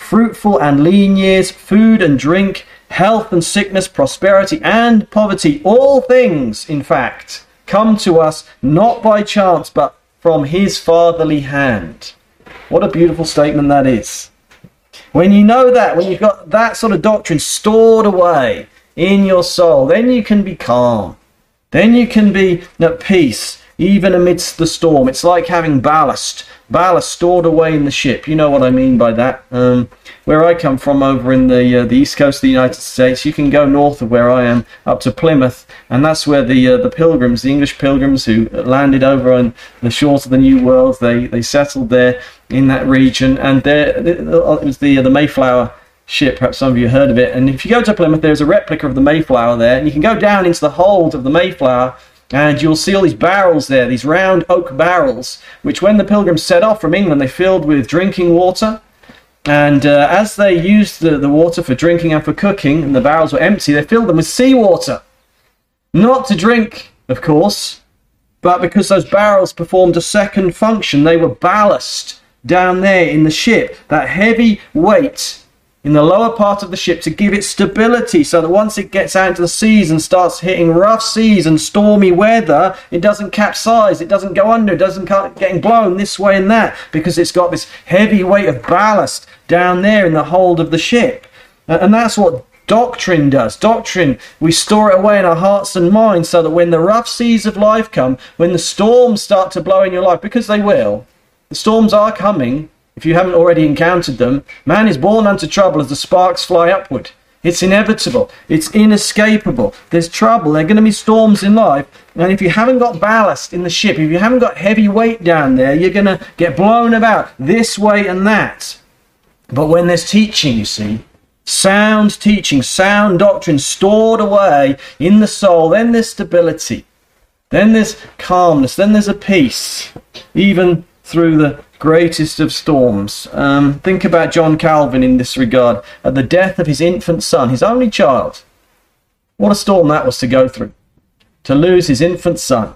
Speaker 4: fruitful and lean years, food and drink, health and sickness, prosperity and poverty. All things, in fact, come to us not by chance, but from his fatherly hand. What a beautiful statement that is. When you know that, when you've got that sort of doctrine stored away in your soul, then you can be calm. Then you can be at peace, even amidst the storm. It's like having ballast stored away in the ship. You know what I mean by that. Where I come from, over in the east coast of the United States, you can go north of where I am up to Plymouth, and that's where the pilgrims, the English pilgrims who landed over on the shores of the New World, they settled there in that region, and it was the Mayflower ship. Perhaps some of you heard of it. And if you go to Plymouth, there's a replica of the Mayflower there, and you can go down into the hold of the Mayflower, and you'll see all these barrels there, these round oak barrels, which when the pilgrims set off from England, they filled with drinking water. And as they used the water for drinking and for cooking, and the barrels were empty, they filled them with seawater. Not to drink, of course, but because those barrels performed a second function. They were ballast down there in the ship, that heavy weight in the lower part of the ship to give it stability, so that once it gets out into the seas and starts hitting rough seas and stormy weather, it doesn't capsize, it doesn't go under, it doesn't getting blown this way and that, because it's got this heavy weight of ballast down there in the hold of the ship. And that's what doctrine does. Doctrine, we store it away in our hearts and minds, so that when the rough seas of life come, when the storms start to blow in your life, because they will, the storms are coming. If you haven't already encountered them, man is born unto trouble as the sparks fly upward. It's inevitable. It's inescapable. There's trouble. There are going to be storms in life. And if you haven't got ballast in the ship, if you haven't got heavy weight down there, you're going to get blown about this way and that. But when there's teaching, you see, sound teaching, sound doctrine stored away in the soul, then there's stability. Then there's calmness. Then there's a peace, even through the greatest of storms. Think about John Calvin in this regard. At the death of his infant son, his only child. What a storm that was to go through. To lose his infant son.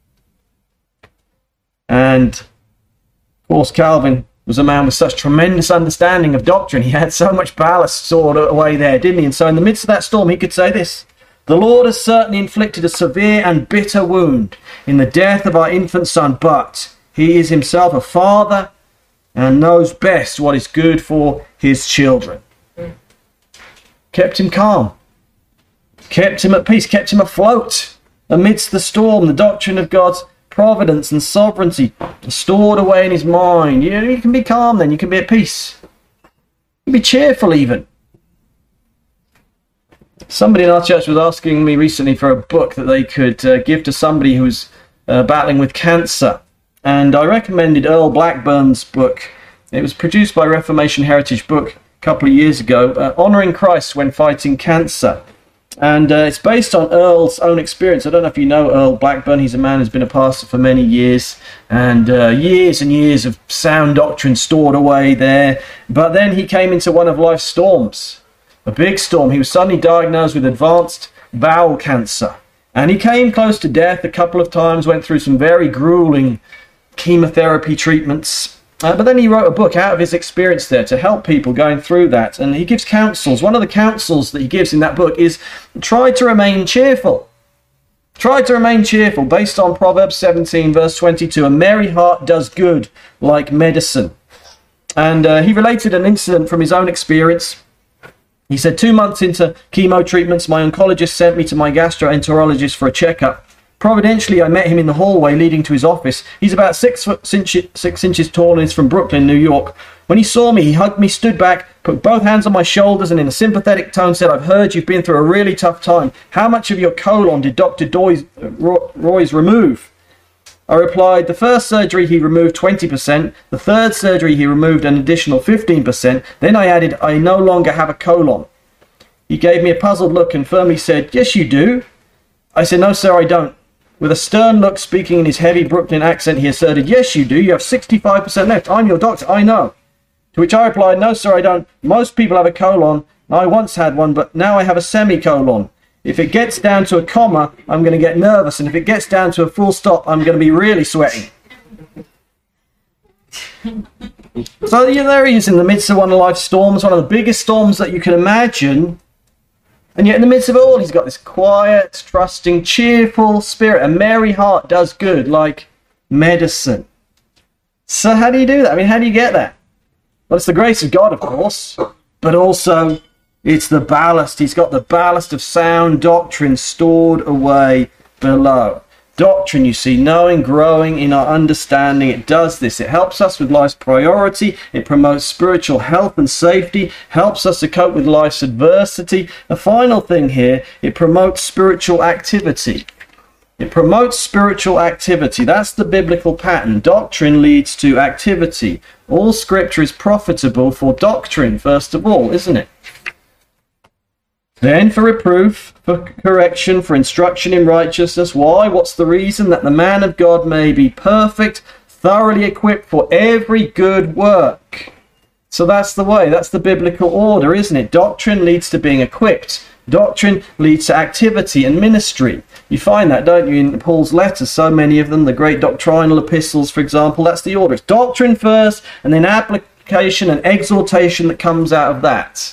Speaker 4: And, of course, Calvin was a man with such tremendous understanding of doctrine. He had so much ballast stored away there, didn't he? And so in the midst of that storm, he could say this: "The Lord has certainly inflicted a severe and bitter wound in the death of our infant son, but he is himself a father and knows best what is good for his children." Kept him calm, kept him at peace, kept him afloat amidst the storm. The doctrine of God's providence and sovereignty stored away in his mind. You can be calm then, you can be at peace. You can be cheerful even. Somebody in our church was asking me recently for a book that they could give to somebody who was battling with cancer. And I recommended Earl Blackburn's book. It was produced by Reformation Heritage Book a couple of years ago, Honouring Christ When Fighting Cancer. And it's based on Earl's own experience. I don't know if you know Earl Blackburn. He's a man who's been a pastor for many years, and years of sound doctrine stored away there. But then he came into one of life's storms, a big storm. He was suddenly diagnosed with advanced bowel cancer. And he came close to death a couple of times, went through some very grueling chemotherapy treatments, but then he wrote a book out of his experience there to help people going through that, and he gives counsels. One of the counsels that he gives in that book is try to remain cheerful. Try to remain cheerful, based on Proverbs 17 verse 22. A merry heart does good like medicine. And he related an incident from his own experience. He said, 2 months into chemo treatments, my oncologist sent me to my gastroenterologist for a checkup. Providentially, I met him in the hallway leading to his office. He's about 6 inches tall and is from Brooklyn, New York. When he saw me, he hugged me, stood back, put both hands on my shoulders, and in a sympathetic tone said, "I've heard you've been through a really tough time. How much of your colon did Dr. Roy's remove?" I replied, "The first surgery he removed 20%, the third surgery he removed an additional 15%, then I added, I no longer have a colon." He gave me a puzzled look and firmly said, "Yes, you do." I said, "No, sir, I don't." With a stern look, speaking in his heavy Brooklyn accent, he asserted, "Yes, you do. You have 65% left. I'm your doctor. I know." To which I replied, "No, sir, I don't. Most people have a colon. I once had one, but now I have a semicolon. If it gets down to a comma, I'm going to get nervous. And if it gets down to a full stop, I'm going to be really sweating." So there he is in the midst of one of life's storms, one of the biggest storms that you can imagine. And yet in the midst of it all, he's got this quiet, trusting, cheerful spirit. A merry heart does good like medicine. So how do you do that? I mean, how do you get that? Well, it's the grace of God, of course, but also it's the ballast. He's got the ballast of sound doctrine stored away below. Doctrine, you see, knowing, growing in our understanding, it does this. It helps us with life's priority. It promotes spiritual health and safety, helps us to cope with life's adversity. The final thing here, it promotes spiritual activity. It promotes spiritual activity. That's the biblical pattern. Doctrine leads to activity. All scripture is profitable for doctrine, first of all, isn't it? Then for reproof, for correction, for instruction in righteousness. Why? What's the reason? That the man of God may be perfect, thoroughly equipped for every good work. So that's the way. That's the biblical order, isn't it? Doctrine leads to being equipped. Doctrine leads to activity and ministry. You find that, don't you, in Paul's letters, so many of them, the great doctrinal epistles, for example. That's the order. It's doctrine first, and then application and exhortation that comes out of that.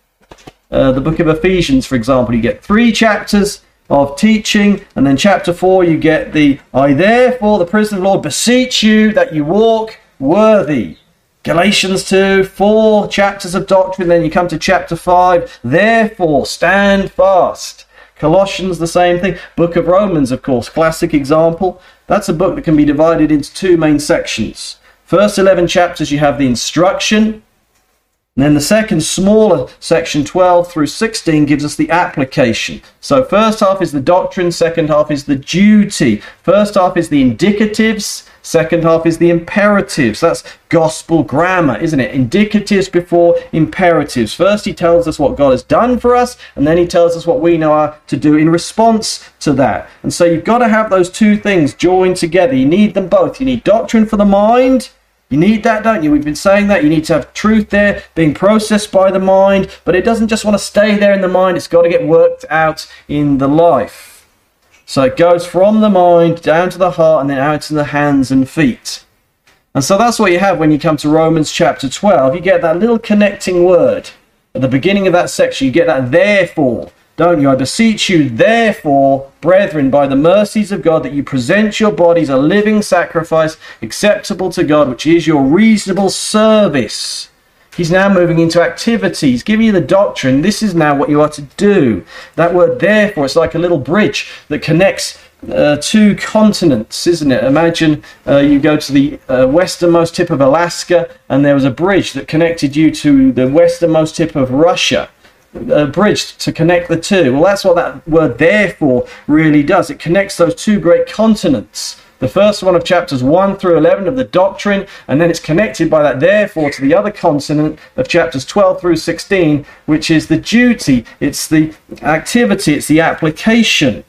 Speaker 4: The book of Ephesians, for example, you get 3 chapters of teaching, and then chapter 4 you get the I therefore, the prisoner of the Lord, beseech you that you walk worthy. Galatians 2, 4 chapters of doctrine, then you come to chapter 5, therefore stand fast. Colossians, the same thing. Book of Romans, of course, classic example. That's a book that can be divided into 2 main sections. First 11 chapters you have the instruction. And then the second smaller section, 12 through 16, gives us the application. So first half is the doctrine, second half is the duty. First half is the indicatives, second half is the imperatives. That's gospel grammar, isn't it? Indicatives before imperatives. First he tells us what God has done for us, and then he tells us what we know are to do in response to that. And so you've got to have those 2 things joined together. You need them both. You need doctrine for the mind. You need that, don't you? We've been saying that. You need to have truth there being processed by the mind, but it doesn't just want to stay there in the mind. It's got to get worked out in the life. So it goes from the mind down to the heart and then out to the hands and feet. And so that's what you have when you come to Romans chapter 12. You get that little connecting word. At the beginning of that section, you get that therefore. Don't you? I beseech you, therefore, brethren, by the mercies of God, that you present your bodies a living sacrifice acceptable to God, which is your reasonable service. He's now moving into activity. He's giving you the doctrine. This is now what you are to do. That word therefore, it's like a little bridge that connects 2 continents, isn't it? Imagine you go to the westernmost tip of Alaska, and there was a bridge that connected you to the westernmost tip of Russia. A bridge to connect the 2. Well, that's what that word therefore really does. It connects those 2 great continents. The first one of chapters 1 through 11 of the doctrine, and then it's connected by that therefore to the other continent of chapters 12 through 16, which is the duty, it's the activity, it's the application.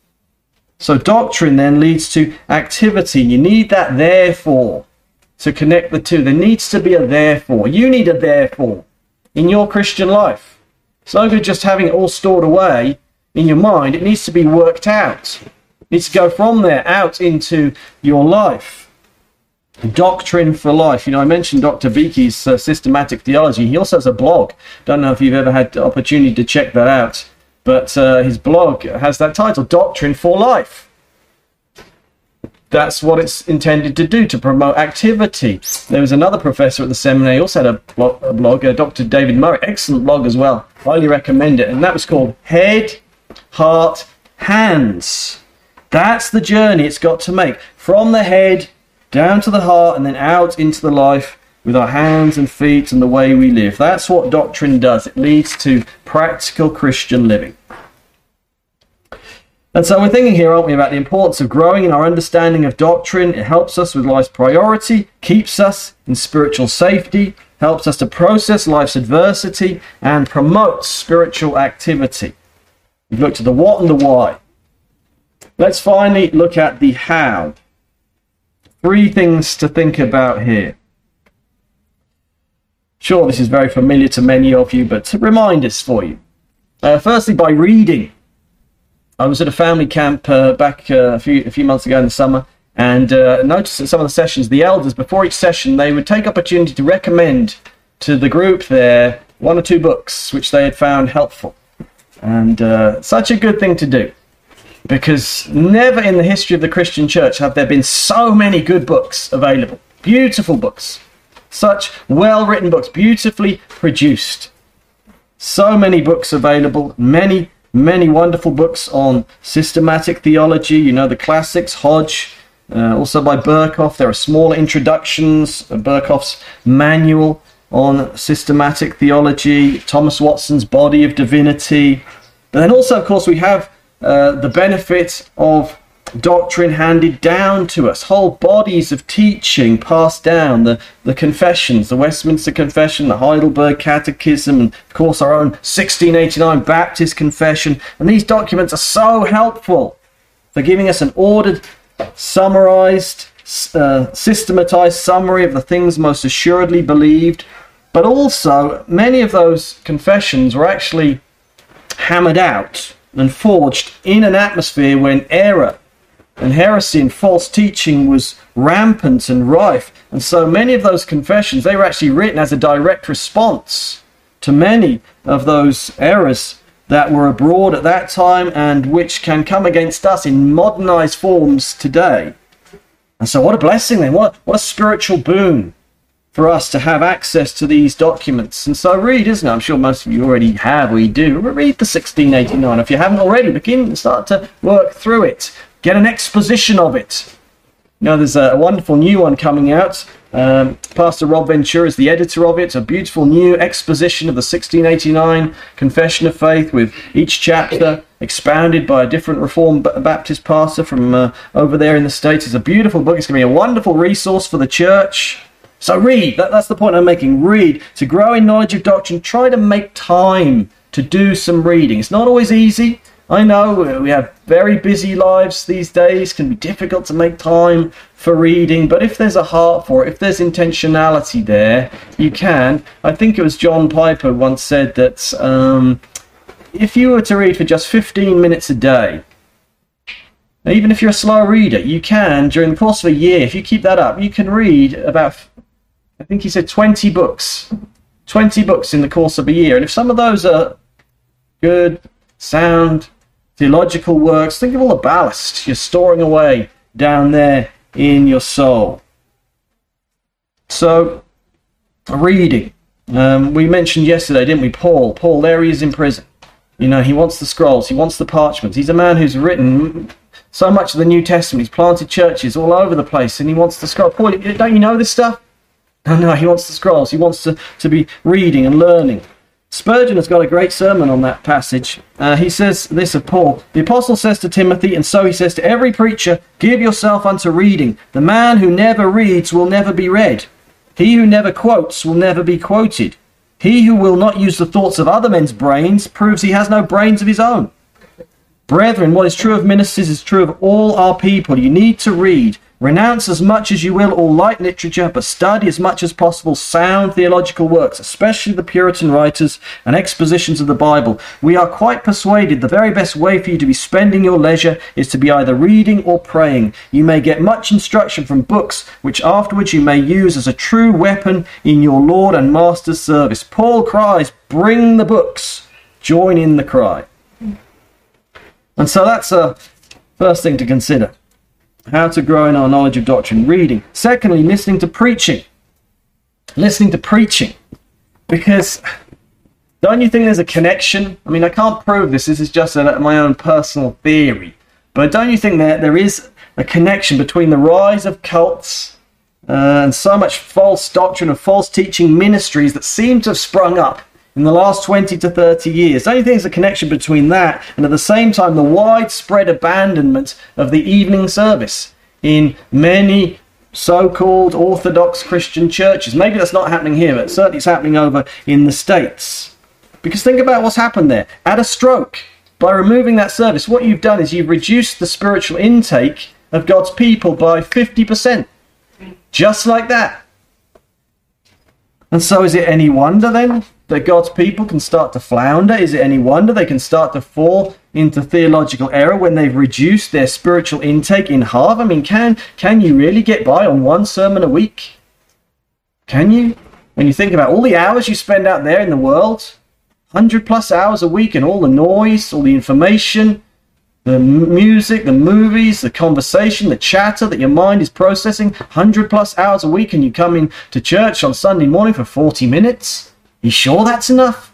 Speaker 4: So doctrine then leads to activity. You need that therefore to connect the 2. There needs to be a therefore. You need a therefore in your Christian life. It's no good just having it all stored away in your mind. It needs to be worked out. It needs to go from there out into your life. Doctrine for life. You know, I mentioned Dr. Beaky's systematic theology. He also has a blog. Don't know if you've ever had the opportunity to check that out. But his blog has that title, Doctrine for Life. That's what it's intended to do, to promote activity. There was another professor at the seminary, he also had a blog, Dr. David Murray, excellent blog as well. Highly recommend it. And that was called Head, Heart, Hands. That's the journey it's got to make. From the head, down to the heart, and then out into the life with our hands and feet and the way we live. That's what doctrine does. It leads to practical Christian living. And so we're thinking here, aren't we, about the importance of growing in our understanding of doctrine. It helps us with life's priority, keeps us in spiritual safety, helps us to process life's adversity, and promotes spiritual activity. We've looked at the what and the why. Let's finally look at the how. 3 things to think about here. Sure, this is very familiar to many of you, but reminders for you. Firstly, by reading. I was at a family camp back a few months ago in the summer, And notice at some of the sessions, the elders, before each session, they would take opportunity to recommend to the group there 1 or 2 books which they had found helpful. And such a good thing to do, because never in the history of the Christian church have there been so many good books available. Beautiful books. Such well-written books, beautifully produced. So many books available, many wonderful books on systematic theology, you know, the classics, Hodge, also by Berkhoff. There are smaller introductions, Berkhoff's manual on systematic theology, Thomas Watson's Body of Divinity. But then also, of course, we have the benefit of doctrine handed down to us, whole bodies of teaching passed down, the confessions, the Westminster Confession, the Heidelberg Catechism, and of course our own 1689 Baptist Confession. And these documents are so helpful for giving us an ordered, summarized, systematized summary of the things most assuredly believed. But also, many of those confessions were actually hammered out and forged in an atmosphere when error and heresy and false teaching was rampant and rife. And so many of those confessions, they were actually written as a direct response to many of those errors that were abroad at that time and which can come against us in modernized forms today. And so what a blessing then, what a spiritual boon for us to have access to these documents. And so read, isn't it? I'm sure most of you already have, or you do. Read the 1689. If you haven't already, begin and start to work through it. Get an exposition of it. You know, there's a wonderful new one coming out. Pastor Rob Ventura is the editor of it. A beautiful new exposition of the 1689 Confession of Faith, with each chapter expounded by a different Reformed Baptist pastor from over there in the States. It's a beautiful book. It's going to be a wonderful resource for the church. So read. That's the point I'm making. Read. To grow in knowledge of doctrine, try to make time to do some reading. It's not always easy. I know we have very busy lives these days. It can be difficult to make time for reading, but if there's a heart for it, if there's intentionality there, you can. I think it was John Piper once said that if you were to read for just 15 minutes a day, even if you're a slow reader, you can, during the course of a year, if you keep that up, you can read about, I think he said 20 books. 20 books in the course of a year. And if some of those are good, sound, theological works, think of all the ballast you're storing away down there in your soul. So, reading. We mentioned yesterday, didn't we, Paul? Paul, there he is in prison. You know, he wants the scrolls, he wants the parchments. He's a man who's written so much of the New Testament. He's planted churches all over the place, and he wants the scroll. Paul, don't you know this stuff? No, he wants the scrolls. He wants to be reading and learning. Spurgeon has got a great sermon on that passage. He says this of Paul: the apostle says to Timothy, and so he says to every preacher, give yourself unto reading. The man who never reads will never be read. He who never quotes will never be quoted. He who will not use the thoughts of other men's brains proves he has no brains of his own. Brethren, what is true of ministers is true of all our people. You need to read. Renounce as much as you will all light literature, but study as much as possible sound theological works, especially the Puritan writers and expositions of the Bible. We are quite persuaded the very best way for you to be spending your leisure is to be either reading or praying. You may get much instruction from books, which afterwards you may use as a true weapon in your Lord and Master's service. Paul cries, bring the books. Join in the cry. And so that's a first thing to consider. How to grow in our knowledge of doctrine. Reading. Secondly, listening to preaching. Listening to preaching. Because don't you think there's a connection? I mean, I can't prove this. This is just my own personal theory. But don't you think that there is a connection between the rise of cults and so much false doctrine and false teaching ministries that seem to have sprung up in the last 20 to 30 years? Don't you think there's a connection between that and at the same time the widespread abandonment of the evening service in many so-called Orthodox Christian churches? Maybe that's not happening here, but certainly it's happening over in the States. Because think about what's happened there. At a stroke, by removing that service, what you've done is you've reduced the spiritual intake of God's people by 50%. Just like that. And so is it any wonder then that God's people can start to flounder? Is it any wonder they can start to fall into theological error when they've reduced their spiritual intake in half? I mean, can you really get by on one sermon a week? Can you? When you think about all the hours you spend out there in the world, 100+ hours a week, and all the noise, all the information, the music, the movies, the conversation, the chatter that your mind is processing, 100+ hours a week, and you come in to church on Sunday morning for 40 minutes? You sure that's enough?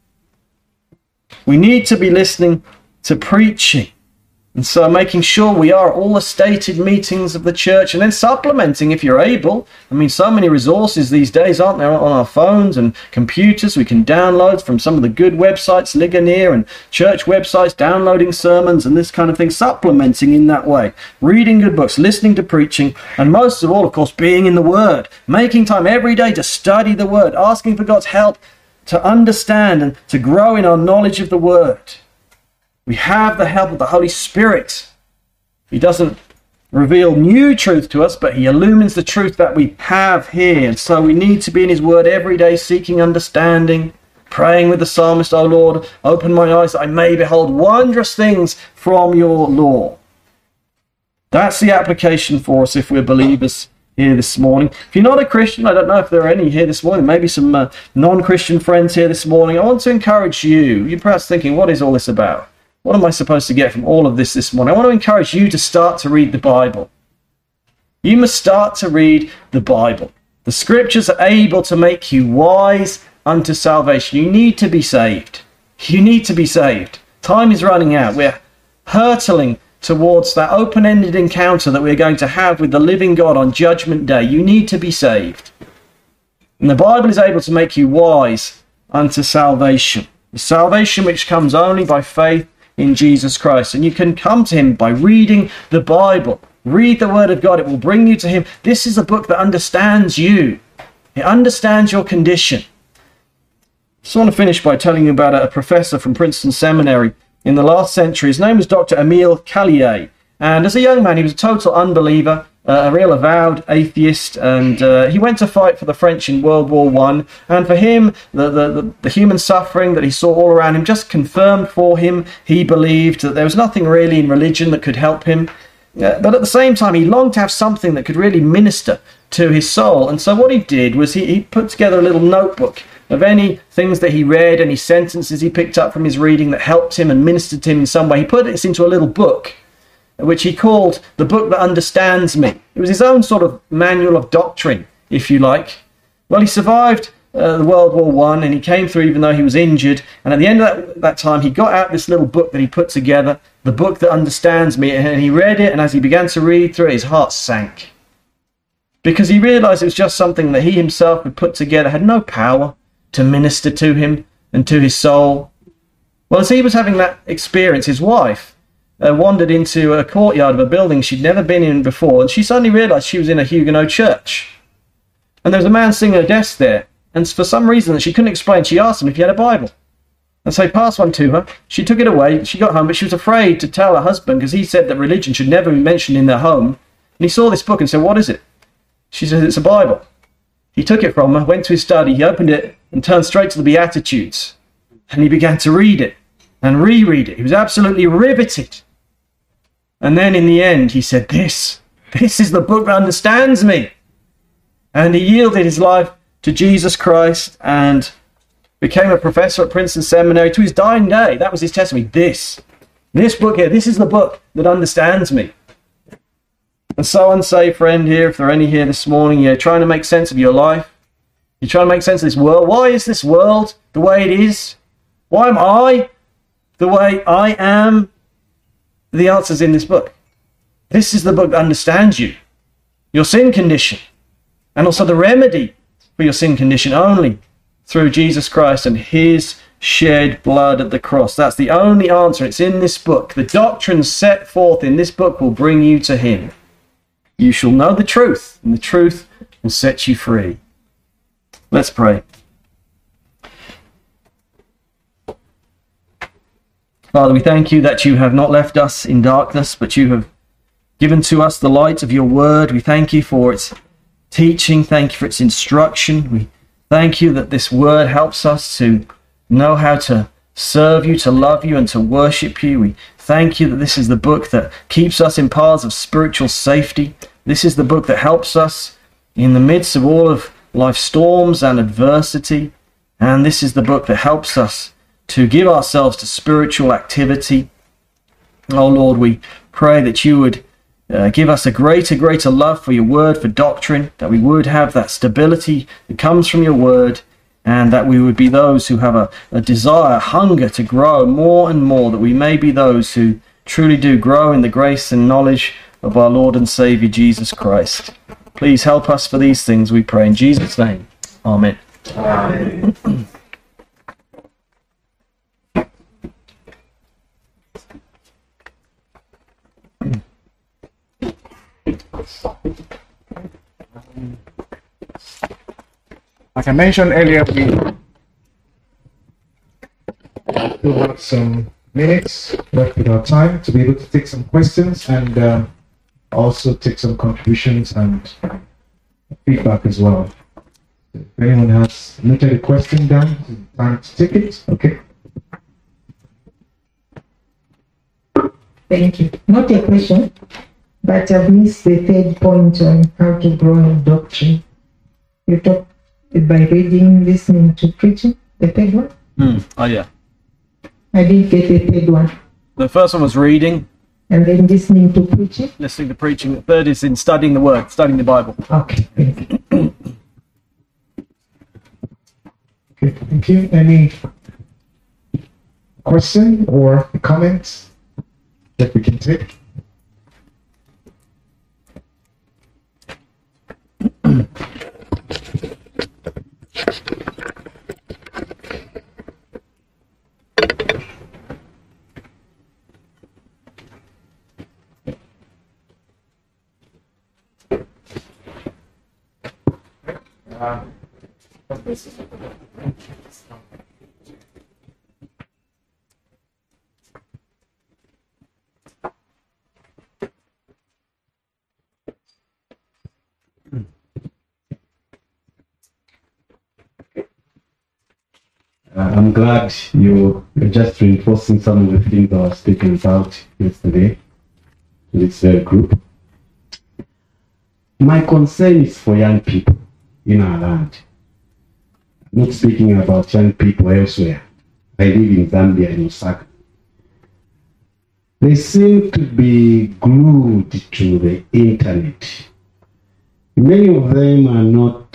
Speaker 4: We need to be listening to preaching. And so making sure we are at all the stated meetings of the church, and then supplementing if you're able. I mean, so many resources these days, aren't there, on our phones and computers? We can download from some of the good websites, Ligonier and church websites, downloading sermons and this kind of thing, supplementing in that way. Reading good books, listening to preaching, and most of all, of course, being in the Word. Making time every day to study the Word, asking for God's help to understand and to grow in our knowledge of the Word. We have the help of the Holy Spirit. He doesn't reveal new truth to us, but he illumines the truth that we have here. And so we need to be in his word every day, seeking understanding, praying with the psalmist, "O Lord, open my eyes that I may behold wondrous things from your law." That's the application for us if we're believers here this morning. If you're not a Christian, I don't know if there are any here this morning, maybe some non-Christian friends here this morning, I want to encourage you. You're perhaps thinking, what is all this about? What am I supposed to get from all of this morning? I want to encourage you to start to read the Bible. You must start to read the Bible. The scriptures are able to make you wise unto salvation. You need to be saved. You need to be saved. Time is running out. We're hurtling towards that open-ended encounter that we're going to have with the living God on Judgment Day. You need to be saved. And the Bible is able to make you wise unto salvation. The salvation which comes only by faith in Jesus Christ. And you can come to him by reading the Bible. Read the Word of God. It will bring you to him. This is a book that understands you. It understands your condition. I just want to finish by telling you about a professor from Princeton Seminary in the last century. His name was Dr. Emile Callier. And as a young man, he was a total unbeliever, a real avowed atheist, and he went to fight for the French in World War I. And for him, the human suffering that he saw all around him just confirmed for him. He believed that there was nothing really in religion that could help him. But at the same time, he longed to have something that could really minister to his soul. And so what he did was he put together a little notebook of any things that he read, any sentences he picked up from his reading that helped him and ministered to him in some way. He put this into a little book, which he called The Book That Understands Me. It was his own sort of manual of doctrine, if you like. Well, he survived World War I, and he came through even though he was injured. And at the end of that time, he got out this little book that he put together, The Book That Understands Me, and he read it, and as he began to read through it, his heart sank. Because he realized it was just something that he himself had put together, had no power to minister to him and to his soul. Well, as he was having that experience, his wife wandered into a courtyard of a building she'd never been in before, and she suddenly realized she was in a Huguenot church. And there was a man sitting at a desk there, and for some reason that she couldn't explain, she asked him if he had a Bible. And so he passed one to her. She took it away. She got home, but she was afraid to tell her husband because he said that religion should never be mentioned in their home. And he saw this book and said, "What is it?" She said, "It's a Bible." He took it from her, went to his study, he opened it and turned straight to the Beatitudes. And he began to read it and reread it. He was absolutely riveted. And then in the end, he said, this is the book that understands me. And he yielded his life to Jesus Christ and became a professor at Princeton Seminary to his dying day. That was his testimony. This book here, this is the book that understands me. And so unsaved friend here, if there are any here this morning, you're trying to make sense of your life. You're trying to make sense of this world. Why is this world the way it is? Why am I the way I am? The answer's in this book. This is the book that understands you, your sin condition, and also the remedy for your sin condition only through Jesus Christ and his shed blood at the cross. That's the only answer. It's in this book. The doctrines set forth in this book will bring you to him. You shall know the truth, and the truth will set you free. Let's pray. Father, we thank you that you have not left us in darkness, but you have given to us the light of your word. We thank you for its teaching. Thank you for its instruction. We thank you that this word helps us to know how to serve you, to love you, and to worship you. We thank you that this is the book that keeps us in paths of spiritual safety. This is the book that helps us in the midst of all of life's storms and adversity. And this is the book that helps us to give ourselves to spiritual activity. Oh Lord, we pray that you would give us a greater love for your word, for doctrine, that we would have that stability that comes from your word, and that we would be those who have a desire, a hunger to grow more and more, that we may be those who truly do grow in the grace and knowledge of our Lord and Saviour Jesus Christ. Please help us for these things, we pray in Jesus' name. Amen.
Speaker 3: Amen. Like I mentioned earlier, we do have some minutes left with our time to be able to take some questions and also take some contributions and feedback as well. If anyone has noted a question down, it's time to take it. Okay.
Speaker 5: Thank you. Not a question, but I've missed the third point on how to grow in doctrine. You talked by reading, listening to preaching. The third one?
Speaker 4: Oh yeah.
Speaker 5: I didn't get the third one.
Speaker 4: The first one was reading.
Speaker 5: And then listening to preaching?
Speaker 4: Listening to preaching. The third is in studying the word, studying the Bible.
Speaker 5: Okay, thank you.
Speaker 3: Okay, thank you. Any question or comments that we can take?
Speaker 6: I'm glad you're just reinforcing some of the things I was speaking about yesterday to this group. My concern is for young people in our land. I'm not speaking about young people elsewhere. I live in Zambia, in Osaka. They seem to be glued to the internet. Many of them are not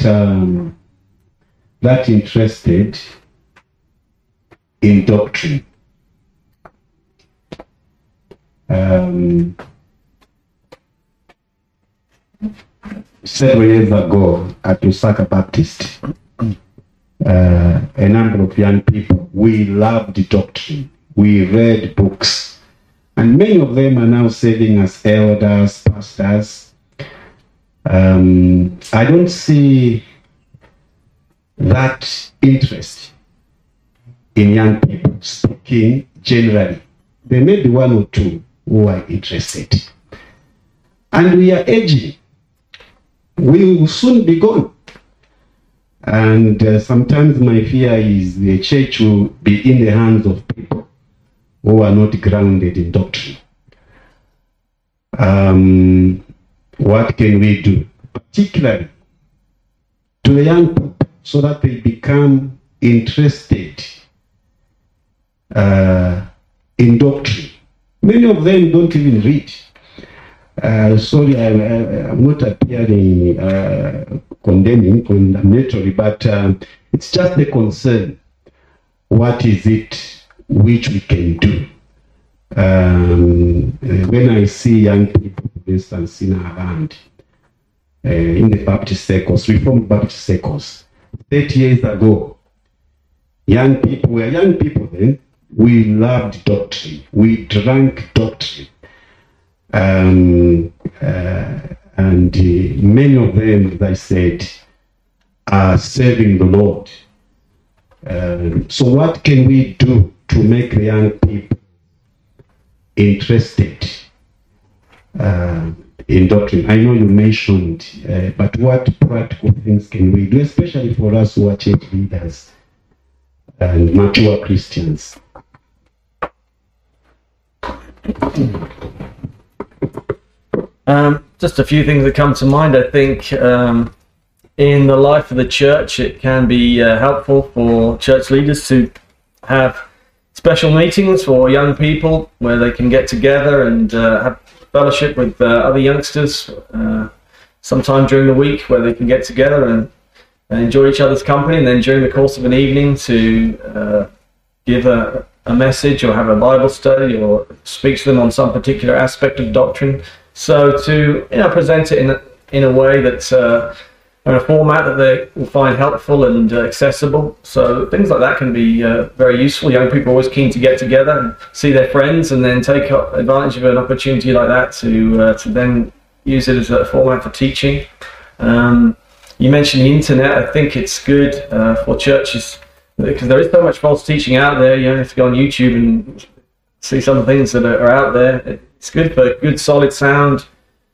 Speaker 6: that interested in doctrine. Several years ago at Osaka Baptist, a number of young people, we loved doctrine. We read books. And many of them are now serving as elders, pastors. I don't see that interest in young people, speaking generally. There may be one or two who are interested. And we are aging. We will soon be gone. And sometimes my fear is the church will be in the hands of people who are not grounded in doctrine. What can we do? Particularly to the young people, so that they become interested in doctrine. Many of them don't even read. Sorry, I'm not appearing condemnatory, but it's just a concern. What is it which we can do? When I see young people, for instance, in our land, in the Baptist circles, Reformed Baptist circles, 30 years ago, young people were young people then. We loved doctrine. We drank doctrine. And many of them, as I said, are serving the Lord. So what can we do to make the young people interested in doctrine? I know you mentioned, but what practical things can we do, especially for us who are church leaders and mature Christians?
Speaker 4: Just a few things that come to mind. I think in the life of the church, it can be helpful for church leaders to have special meetings for young people where they can get together and have fellowship with other youngsters sometime during the week, where they can get together and enjoy each other's company, and then during the course of an evening to give a message or have a Bible study or speak to them on some particular aspect of doctrine. So to present it in a way that's in a format that they will find helpful and accessible. So things like that can be very useful. Young people are always keen to get together and see their friends, and then take advantage of an opportunity like that to then use it as a format for teaching. You mentioned the internet. I think it's good for churches because there is so much false teaching out there. You have to go on YouTube and see some of the things that are out there. It's good for good, solid, sound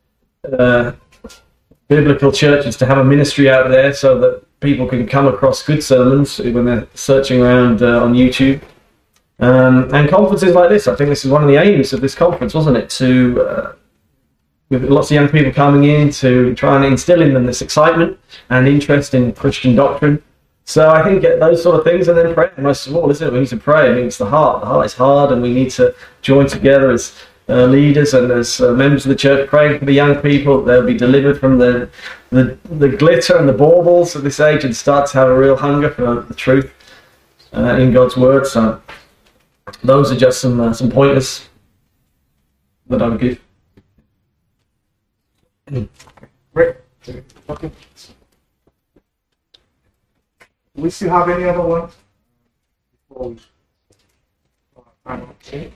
Speaker 4: biblical churches to have a ministry out there so that people can come across good sermons when they're searching around on YouTube. And conferences like this, I think this is one of the aims of this conference, wasn't it? To with lots of young people coming in to try and instill in them this excitement and interest in Christian doctrine. So I think those sort of things, and then prayer most of all, isn't it? We need to pray. I mean, it's the heart. The heart is hard, and we need to join together as leaders and as members of the church, praying for the young people. They'll be delivered from the glitter and the baubles of this age and start to have a real hunger for the truth in God's word. So those are just some pointers that I would give.
Speaker 3: Great. Okay. Do we still have any other ones? Before we final change?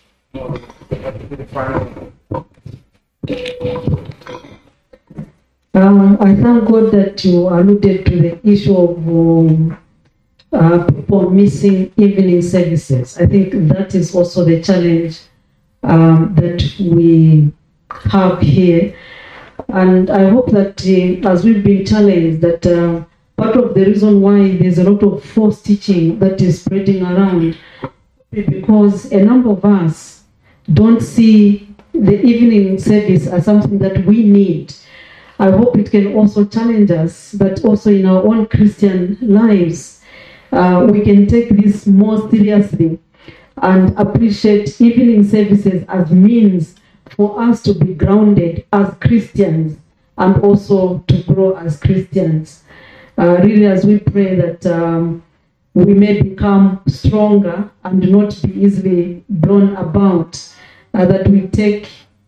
Speaker 5: I thank God that you alluded to the issue of people missing evening services. I think that is also the challenge that we have here. And I hope that as we've been challenged, that part of the reason why there's a lot of false teaching that is spreading around is because a number of us don't see the evening service as something that we need. I hope it can also challenge us, but also in our own Christian lives, we can take this more seriously and appreciate evening services as means for us to be grounded as Christians and also to grow as Christians. Really, as we pray that we may become stronger and not be easily blown about, that we take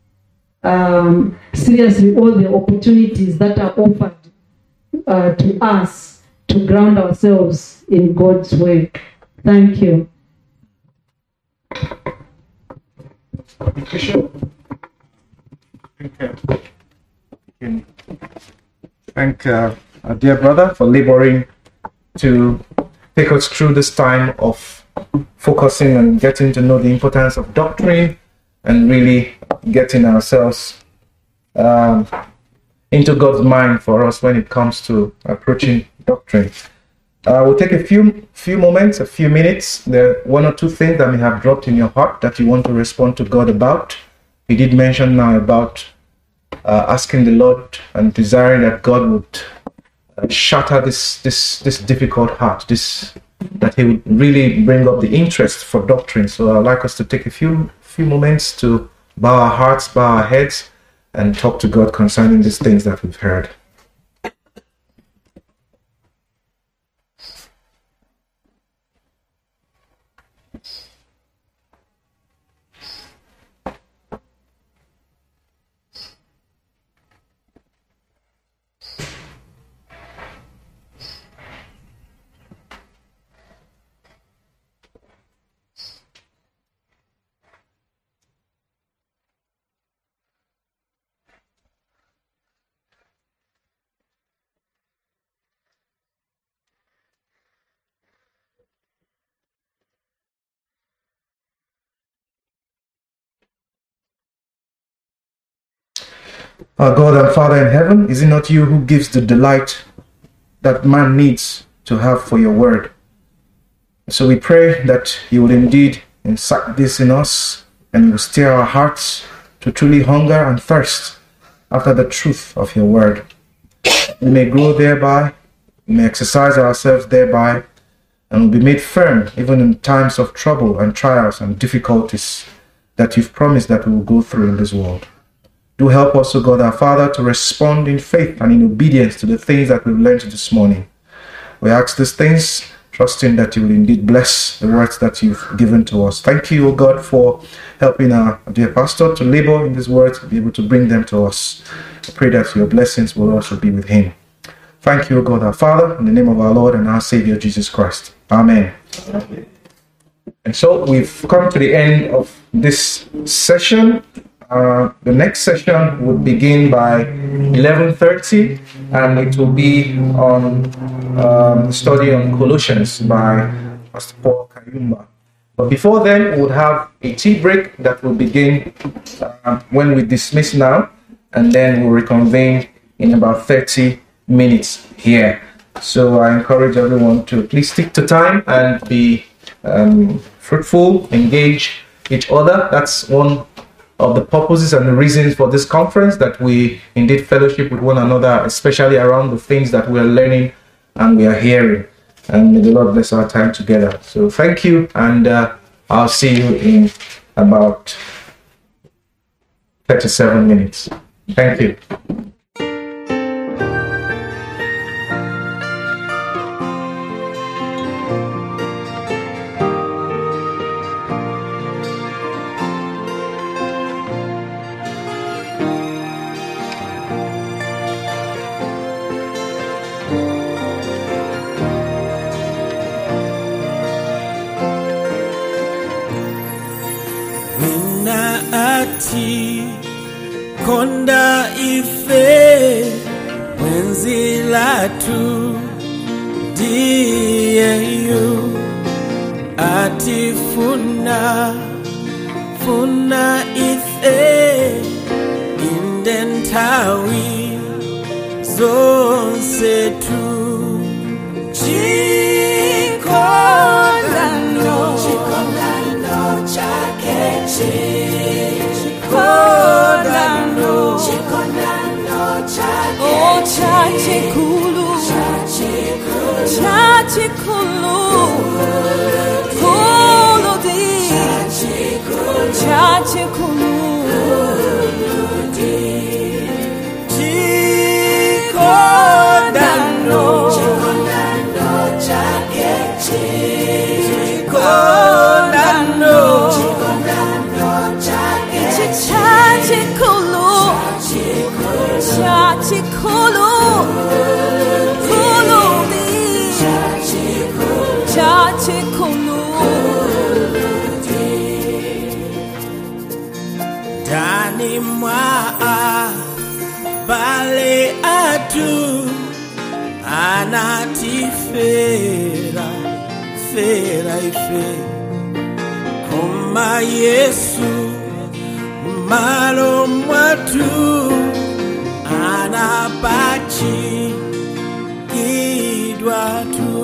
Speaker 5: seriously all the opportunities that are offered to us to ground ourselves in God's work. Thank you.
Speaker 3: Thank our dear brother for laboring to take us through this time of focusing and getting to know the importance of doctrine and really getting ourselves into God's mind for us when it comes to approaching doctrine. We'll take a few moments, a few minutes. There are one or two things that may have dropped in your heart that you want to respond to God about. He did mention now about asking the Lord and desiring that God would shatter this difficult heart, that He would really bring up the interest for doctrine. So I'd like us to take a few moments to bow our hearts, bow our heads, and talk to God concerning these things that we've heard. Our God and Father in heaven, is it not you who gives the delight that man needs to have for your word? So we pray that you will indeed incite this in us, and you will stir our hearts to truly hunger and thirst after the truth of your word. We may grow thereby, we may exercise ourselves thereby, and will be made firm even in times of trouble and trials and difficulties that you've promised that we will go through in this world. Do help us, O God our Father, to respond in faith and in obedience to the things that we've learned this morning. We ask these things, trusting that you will indeed bless the words that you've given to us. Thank you, O God, for helping our dear pastor to labor in these words, to be able to bring them to us. I pray that your blessings will also be with him. Thank you, O God our Father, in the name of our Lord and our Savior, Jesus Christ. Amen. And so we've come to the end of this session. The next session would begin by 11:30, and it will be on the study on Colossians by Pastor Paul Kayumba. But before then, we would have a tea break that will begin when we dismiss now, and then we'll reconvene in about 30 minutes here. So I encourage everyone to please stick to time and be fruitful, engage each other. That's one of the purposes and the reasons for this conference, that we indeed fellowship with one another, especially around the things that we are learning and we are hearing. And may the Lord bless our time together. So thank you, and I'll see you in about 37 minutes. Thank you.
Speaker 1: Konda ife wenzi latu diyeyu atifuna ife indentawi zonse tu Chikondano chakechi Chikondano chakechi Oh chachikulu Kuludi Chachikulu Chikondano chakechi Chikondano Chachikulu Kuludi Chachikulu Dani mwa bale atu anatifera ife Koma Yesu malo mwatu anapachi kidwatu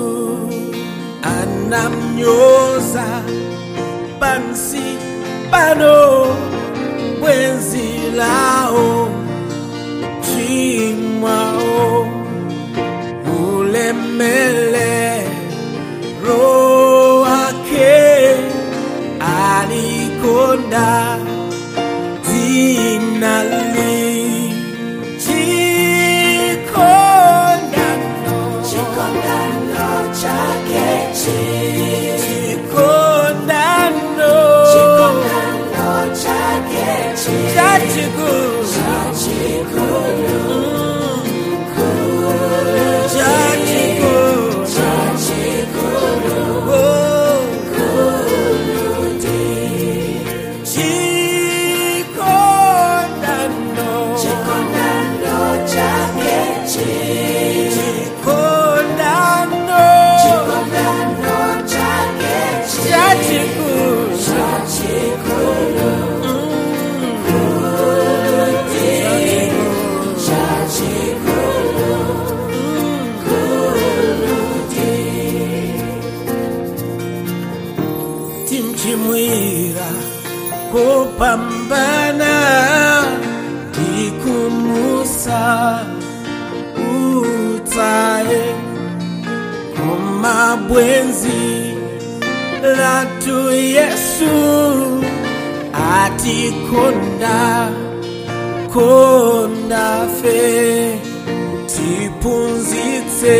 Speaker 1: anamnyoza pansi pano wenzi lao chimwao ulemele roake alikonda dinali Chikondano chakechi Chikondano chakechi Chachikulu kupambana ndikumusa utaye kumabwenzi latu Yesu atikonda konda fe tipunzitse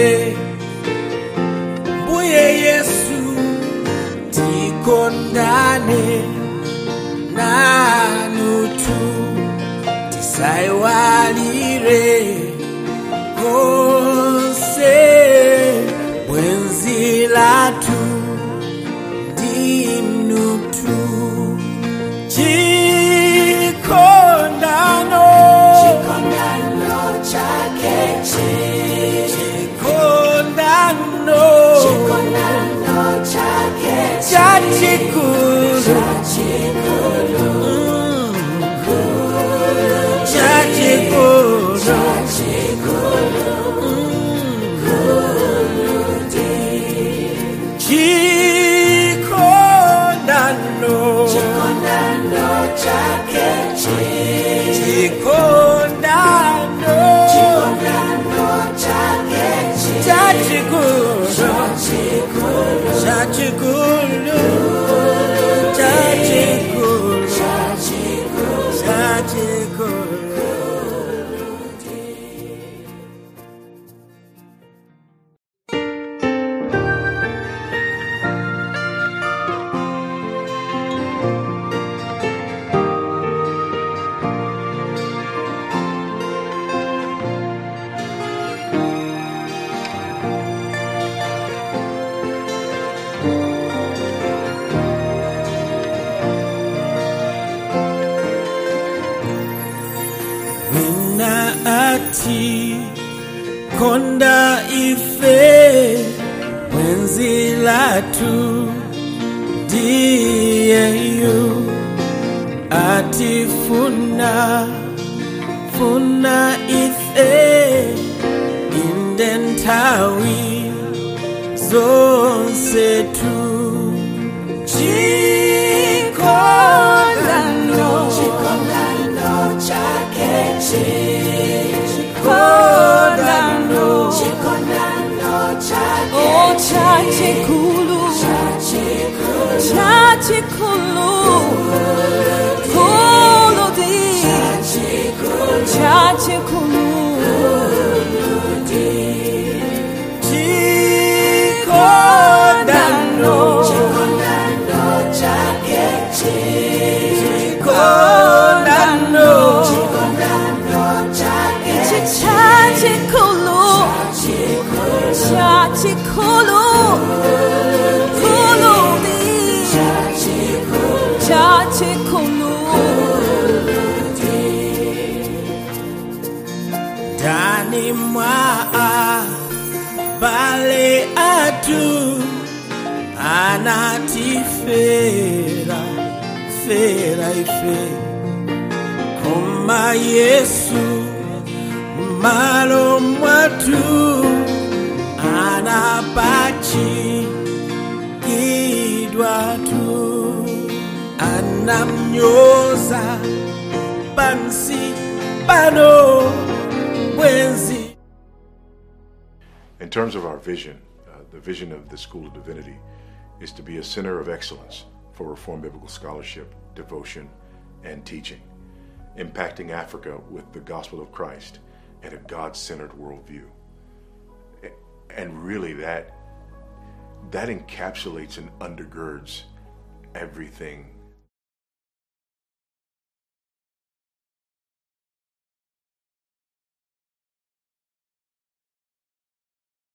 Speaker 1: mbuye Yesu tikondane nanutu tisaiwalire konse bwenzi latu ndinutu chikondano chakechi chikondano chachikulu konda ife wenzi latu diyeyu atifuna ife indentawi zonse tu chikondano chakechi chikondano chachikulu kuludi chachikulu chikondano chakechi chikondano chachikulu kuludi chachikulu ndani mwa bale atu anatifera ife koma Yesu malo mwatu anapachikidwa tu anamnyoza pansi pano bwenzi.
Speaker 2: In terms of our vision, the vision of the School of Divinity is to be a center of excellence for Reformed biblical scholarship, devotion, and teaching, impacting Africa with the gospel of Christ and a God-centered worldview. And really that encapsulates and undergirds everything